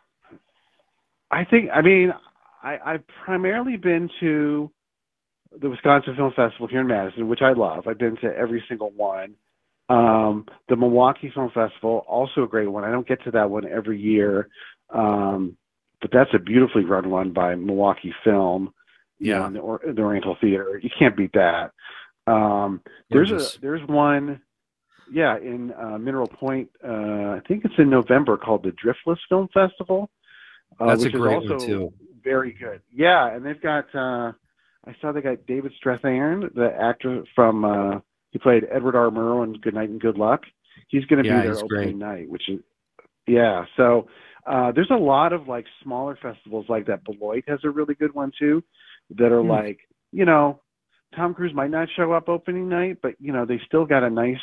I've primarily been to the Wisconsin Film Festival here in Madison, which I love. I've been to every single one. The Milwaukee Film Festival, also a great one. I don't get to that one every year, but that's a beautifully run one by Milwaukee Film. Yeah, in the Oriental Theater. You can't beat that. There's one, in Mineral Point. I think it's in November, called the Driftless Film Festival. That's which a great is also one too. Very good. Yeah, and they've got. I saw they got David Strathairn, the actor from. He played Edward R. Murrow in Good Night and Good Luck. He's going to be there opening night, which is. Yeah, so there's a lot of like smaller festivals like that. Beloit has a really good one too. That are like, Tom Cruise might not show up opening night, but they still got a nice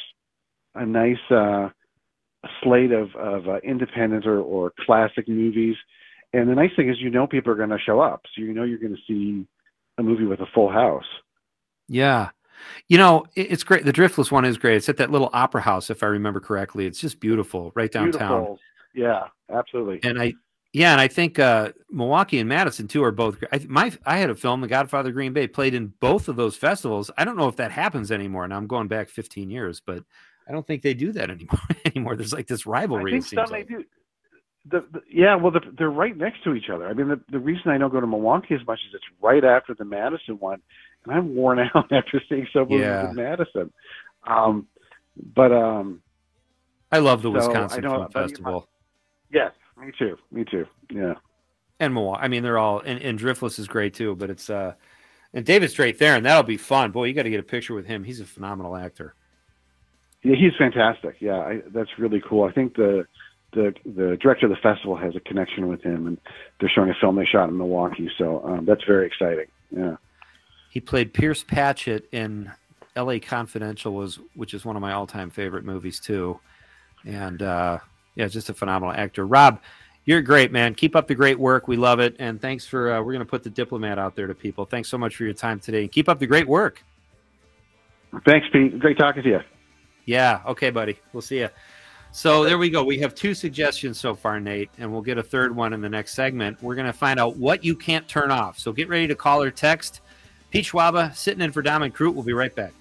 slate of independent or classic movies. And the nice thing is, people are going to show up, so you're going to see a movie with a full house. Yeah, it's great. The Driftless one is great. It's at that little opera house, if I remember correctly. It's just beautiful, right downtown. Beautiful. Yeah, absolutely. And I think Milwaukee and Madison too are both. I had a film, The Godfather of Green Bay, played in both of those festivals. I don't know if that happens anymore. Now I'm going back 15 years, but I don't think they do that anymore. There's like this rivalry. I think some they do. They're right next to each other. I mean, the reason I don't go to Milwaukee as much is it's right after the Madison one, and I'm worn out after seeing so many in Madison. But I love the Wisconsin Film Festival. Yes. Me too. Yeah. And Milwaukee. They're all, and Driftless is great too, but it's, and David Strathairn, that'll be fun. Boy, you got to get a picture with him. He's a phenomenal actor. Yeah, he's fantastic. Yeah, that's really cool. I think the director of the festival has a connection with him, and they're showing a film they shot in Milwaukee. So that's very exciting. Yeah. He played Pierce Patchett in L.A. Confidential, which is one of my all-time favorite movies too. And, just a phenomenal actor. Rob, you're great, man. Keep up the great work. We love it. And thanks for, we're going to put the Diplomat out there to people. Thanks so much for your time today. And keep up the great work. Thanks, Pete. Great talking to you. Yeah. Okay, buddy. We'll see you. So there we go. We have 2 suggestions so far, Nate, and we'll get a third one in the next segment. We're going to find out what you can't turn off. So get ready to call or text. Pete Schwaba sitting in for Dom and Crute. We'll be right back.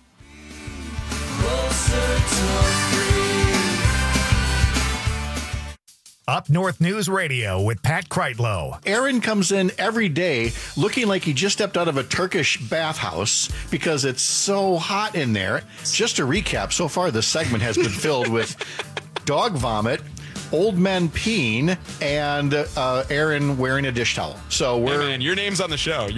Up North News Radio with Pat Kreitlow. Aaron comes in every day looking like he just stepped out of a Turkish bathhouse because it's so hot in there. Just to recap, so far this segment has been filled with dog vomit, old men peeing, and Aaron wearing a dish towel. So hey man, your name's on the show.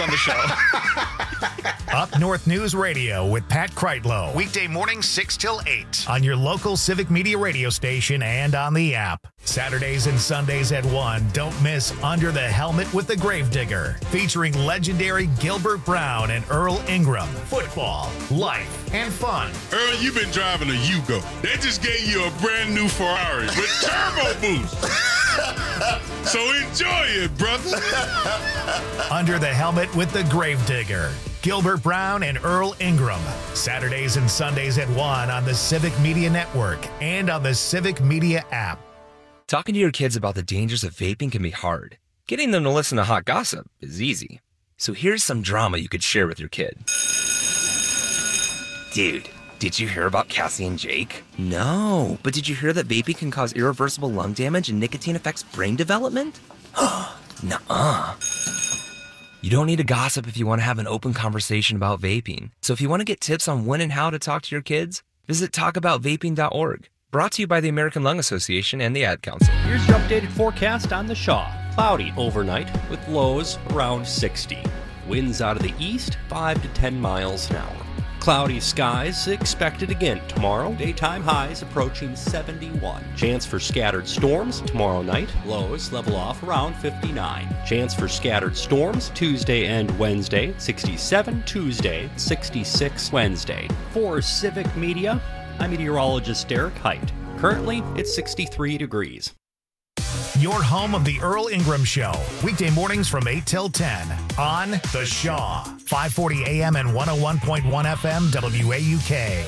Up North News Radio with Pat Kreitlow. Weekday mornings 6 till 8 on your local Civic Media radio station and on the app. Saturdays and Sundays at 1. Don't miss Under the Helmet with the Gravedigger, featuring legendary Gilbert Brown and Earl Ingram. Football, life, and fun. Earl, you've been driving a Yugo. They just gave you a brand new Ferrari with turbo boost. So enjoy it, brother. Under the Helmet with the Gravedigger. Gilbert Brown and Earl Ingram. Saturdays and Sundays at 1 on the Civic Media Network and on the Civic Media app. Talking to your kids about the dangers of vaping can be hard. Getting them to listen to hot gossip is easy. So here's some drama you could share with your kid. Dude, Did you hear about Cassie and Jake? No, but did you hear that vaping can cause irreversible lung damage and nicotine affects brain development? Nuh-uh. You don't need to gossip if you want to have an open conversation about vaping. So if you want to get tips on when and how to talk to your kids, visit talkaboutvaping.org. Brought to you by the American Lung Association and the Ad Council. Here's your updated forecast on the Shaw. Cloudy overnight with lows around 60. Winds out of the east 5 to 10 miles an hour. Cloudy skies expected again tomorrow. Daytime highs approaching 71. Chance for scattered storms tomorrow night. Lows level off around 59. Chance for scattered storms Tuesday and Wednesday. 67 Tuesday, 66 Wednesday. For Civic Media, I'm meteorologist Derek Height. Currently, it's 63 degrees. Your home of the Earl Ingram Show. Weekday mornings from 8 till 10 on The Shaw. 540 AM and 101.1 FM WAUK.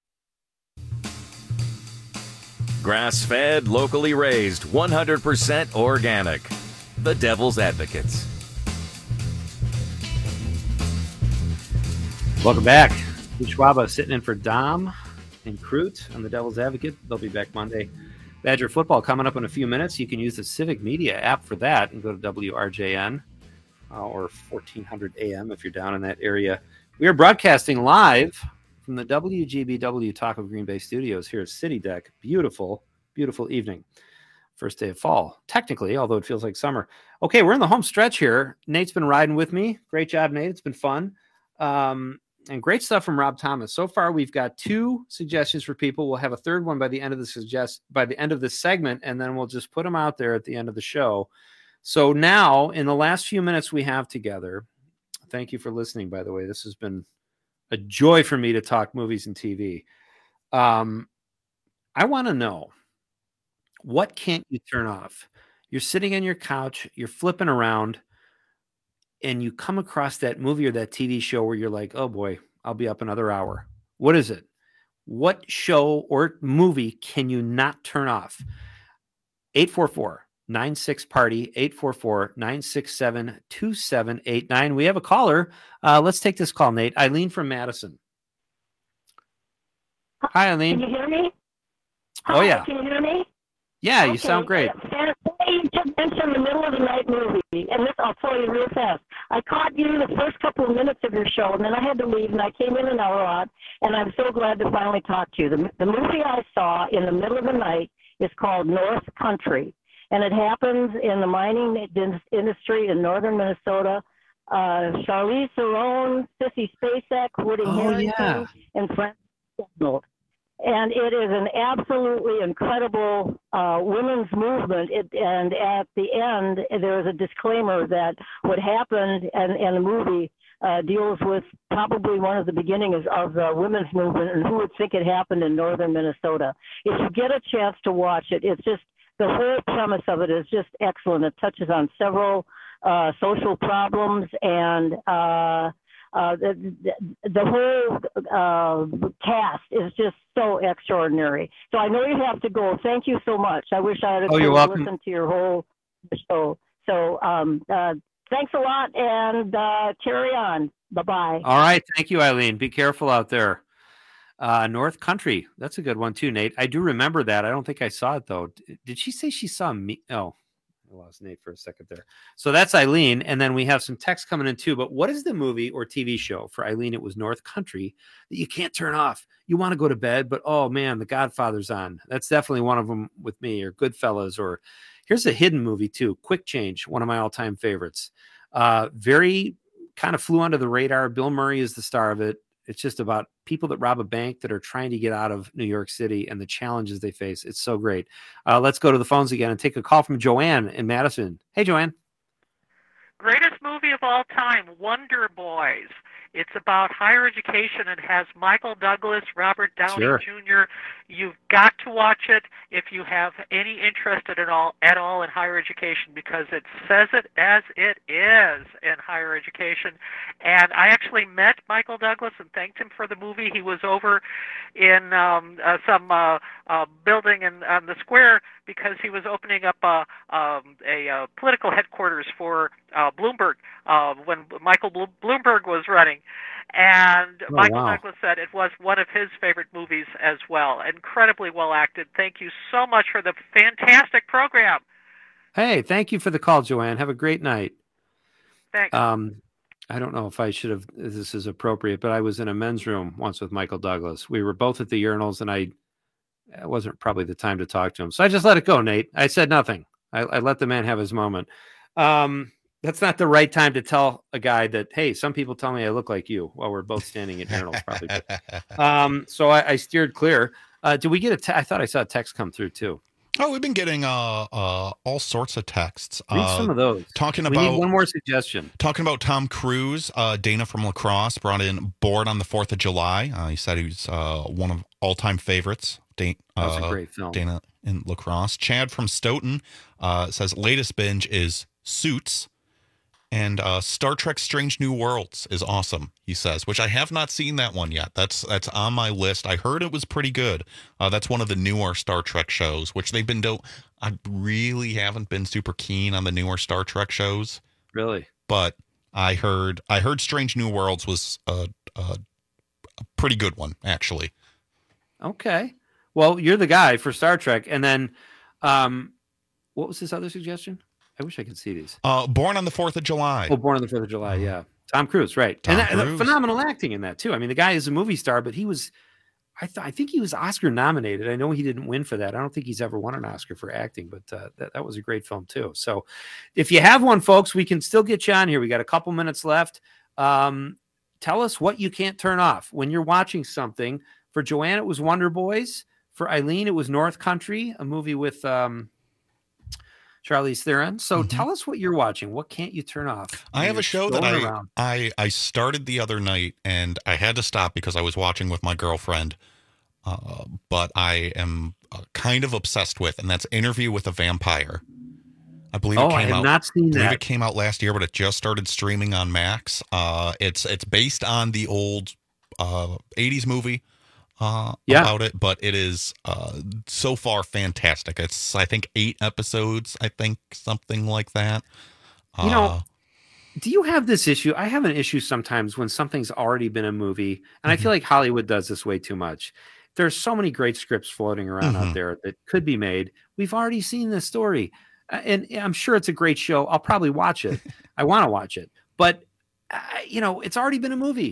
Grass-fed, locally raised, 100% organic. The Devil's Advocates. Welcome back. Pete Schwaba sitting in for Dom and Crute on the Devil's Advocate. They'll be back Monday. Badger football coming up in a few minutes. You can use the Civic Media app for that and go to WRJN or 1400 AM if you're down in that area. We are broadcasting live from the WGBW Talk of Green Bay studios here at City Deck. Beautiful, beautiful evening. First day of fall, technically, although it feels like summer. Okay, we're in the home stretch here. Nate's been riding with me. Great job, Nate. It's been fun. And great stuff from Rob Thomas. So far, we've got 2 suggestions for people. We'll have a third one by the end of this segment, and then we'll just put them out there at the end of the show. So now, in the last few minutes we have together, thank you for listening, by the way. This has been a joy for me to talk movies and TV. I want to know, what can't you turn off? You're sitting on your couch, you're flipping around, and you come across that movie or that TV show where you're like, oh boy, I'll be up another hour. What is it? What show or movie can you not turn off? 844-96-PARTY, 844-967-2789. We have a caller. Let's take this call, Nate. Eileen from Madison. Hi, Eileen. Can you hear me? Oh, yeah. Can you hear me? Yeah, you sound great. You just mentioned the middle of the night movie, and this I'll tell you real fast. I caught you the first couple of minutes of your show, and then I had to leave, and I came in an hour odd, and I'm so glad to finally talk to you. The movie I saw in the middle of the night is called North Country, and it happens in the mining industry in northern Minnesota. Charlize Theron, Sissy Spacek, Woody Harrelson, and Francis Arnold. And it is an absolutely incredible women's movement. And at the end, there is a disclaimer that what happened and the movie deals with probably one of the beginnings of the women's movement and who would think it happened in northern Minnesota. If you get a chance to watch it, it's just, the whole premise of it is just excellent. It touches on several social problems and the whole cast is just so extraordinary. So I know you have to go. Thank you so much. I wish I had a chance to listen to your whole show. So thanks a lot, and carry on. Bye-bye. All right. Thank you, Eileen. Be careful out there. North Country. That's a good one, too, Nate. I do remember that. I don't think I saw it, though. Did she say she saw me? Oh, I lost Nate for a second there. So that's Eileen. And then we have some text coming in too. But what is the movie or TV show for Eileen? It was North Country that you can't turn off. You want to go to bed, but oh man, The Godfather's on. That's definitely one of them with me, or Goodfellas, or here's a hidden movie too. Quick Change, one of my all-time favorites. Very kind of flew under the radar. Bill Murray is the star of it. It's just about people that rob a bank that are trying to get out of New York City and the challenges they face. It's so great. Let's go to the phones again and take a call from Joanne in Madison. Hey, Joanne. Greatest movie of all time, Wonder Boys. It's about higher education. It has Michael Douglas, Robert Downey Jr. You've got to watch it if you have any interest at all in higher education, because it says it as it is in higher education. And I actually met Michael Douglas and thanked him for the movie. He was over in some building on the square because he was opening up a political headquarters for Bloomberg when Michael Bloomberg was running. everything. And Michael wow. Douglas said it was one of his favorite movies as well. Incredibly well acted. Thank you so much for the fantastic program. Hey, thank you for the call, Joanne. Have a great night. Thanks. I don't know if if this is appropriate, but I was in a men's room once with Michael Douglas. We were both at the urinals, and it wasn't probably the time to talk to him. So I just let it go, Nate. I said nothing. I let the man have his moment. That's not the right time to tell a guy that, hey, some people tell me I look like you while we're both standing at urinals, probably. So I steered clear. Did we get I thought I saw a text come through, too. Oh, we've been getting all sorts of texts. Read some of those. Talking we about need one more suggestion. Talking about Tom Cruise, Dana from La Crosse brought in Born on the 4th of July. He said he was one of all-time favorites. That's a great film. Dana in La Crosse. Chad from Stoughton says latest binge is Suits. And Star Trek Strange New Worlds is awesome, he says, which I have not seen that one yet. That's on my list. I heard it was pretty good. That's one of the newer Star Trek shows, which they've been doing. I really haven't been super keen on the newer Star Trek shows. Really? But I heard Strange New Worlds was a pretty good one, actually. Okay. Well, you're the guy for Star Trek. And then what was his other suggestion? I wish I could see these. Born on the 4th of July. Oh, Born on the 4th of July, yeah. Tom Cruise, right. Tom and Cruise. Phenomenal acting in that, too. I mean, the guy is a movie star, but he was, I think he was Oscar nominated. I know he didn't win for that. I don't think he's ever won an Oscar for acting, but that was a great film, too. So if you have one, folks, we can still get you on here. We got a couple minutes left. Tell us what you can't turn off when you're watching something. For Joanne, it was Wonder Boys. For Eileen, it was North Country, a movie with Charlize Theron. So tell us what you're watching. What can't you turn off? I have a show that I started the other night, and I had to stop because I was watching with my girlfriend. But I am kind of obsessed with, and that's Interview with a Vampire. I believe it came I have out. Not seen that. I believe it came out last year, but it just started streaming on Max. It's based on the old 80s movie. About it, but it is so far fantastic. It's I think 8 episodes, something like that. Do you have this issue? I have an issue sometimes when something's already been a movie, and I feel like Hollywood does this way too much. There's so many great scripts floating around out there that could be made. We've already seen this story, and I'm sure it's a great show. I'll probably watch it. I want to watch it, but it's already been a movie.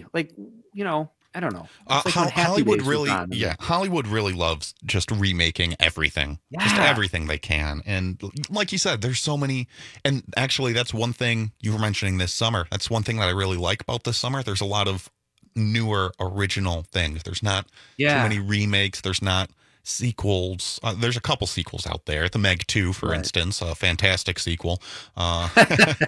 I don't know. Hollywood really loves just remaking everything, just everything they can. And like you said, there's so many. And actually, that's one thing you were mentioning this summer. That's one thing that I really like about this summer. There's a lot of newer, original things. There's not too many remakes. There's not sequels. There's a couple sequels out there. The Meg 2, for instance, a fantastic sequel. But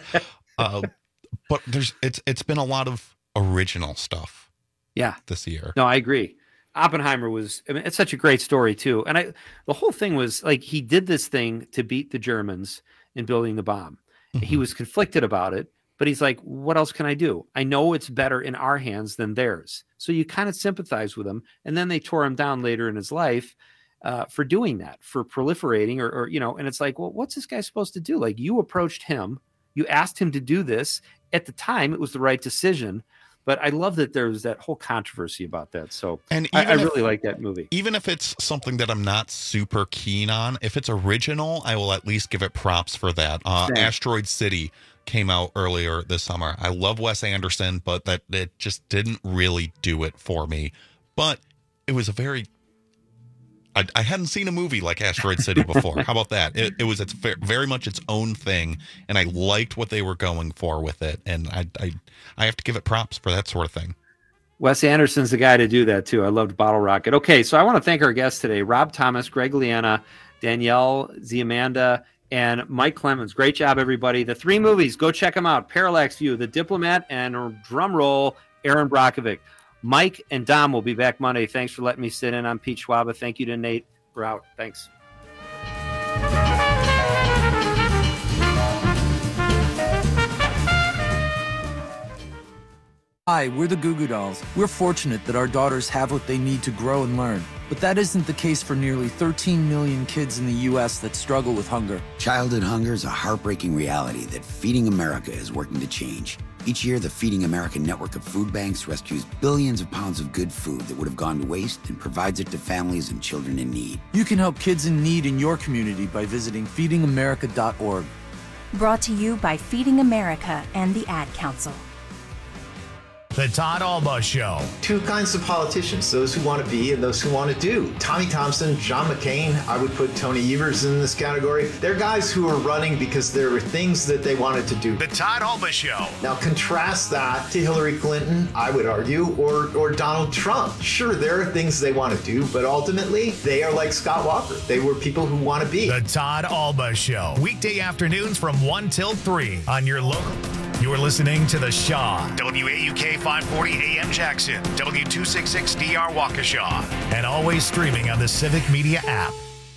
it's been a lot of original stuff. Yeah, this year. No, I agree. Oppenheimer was, it's such a great story too. And the whole thing was like, he did this thing to beat the Germans in building the bomb. He was conflicted about it, but he's like, what else can I do? I know it's better in our hands than theirs. So you kind of sympathize with him. And then they tore him down later in his life for doing that, for proliferating or and it's like, well, what's this guy supposed to do? Like, you approached him, you asked him to do this. At the time, it was the right decision. But I love that there's that whole controversy about that. So I really like that movie. Even if it's something that I'm not super keen on, if it's original, I will at least give it props for that. Asteroid City came out earlier this summer. I love Wes Anderson, but that it just didn't really do it for me. But it was I hadn't seen a movie like Asteroid City before. How about that? It was very much its own thing, and I liked what they were going for with it. And I have to give it props for that sort of thing. Wes Anderson's the guy to do that too. I loved Bottle Rocket. Okay, so I want to thank our guests today: Rob Thomas, Greg Liana, Danielle Ziamanda, and Mike Clemens. Great job, everybody. The 3 movies, go check them out: Parallax View, The Diplomat, and drum roll, Aaron Brockovich. Mike and Dom will be back Monday. Thanks for letting me sit in. I'm Pete Schwaba. Thank you to Nate. We're out. Thanks. Hi, we're the Goo Goo Dolls. We're fortunate that our daughters have what they need to grow and learn. But that isn't the case for nearly 13 million kids in the U.S. that struggle with hunger. Childhood hunger is a heartbreaking reality that Feeding America is working to change. Each year, the Feeding America network of food banks rescues billions of pounds of good food that would have gone to waste and provides it to families and children in need. You can help kids in need in your community by visiting feedingamerica.org. Brought to you by Feeding America and the Ad Council. The Todd Alba Show. Two kinds of politicians, those who want to be and those who want to do. Tommy Thompson, John McCain, I would put Tony Evers in this category. They're guys who are running because there were things that they wanted to do. The Todd Alba Show. Now contrast that to Hillary Clinton, I would argue, or Donald Trump. Sure, there are things they want to do, but ultimately, they are like Scott Walker. They were people who want to be. The Todd Alba Show. Weekday afternoons from 1 till 3 on your local... You're listening to The Shaw, WAUK 540 AM Jackson, W266DR Waukesha, and always streaming on the Civic Media app.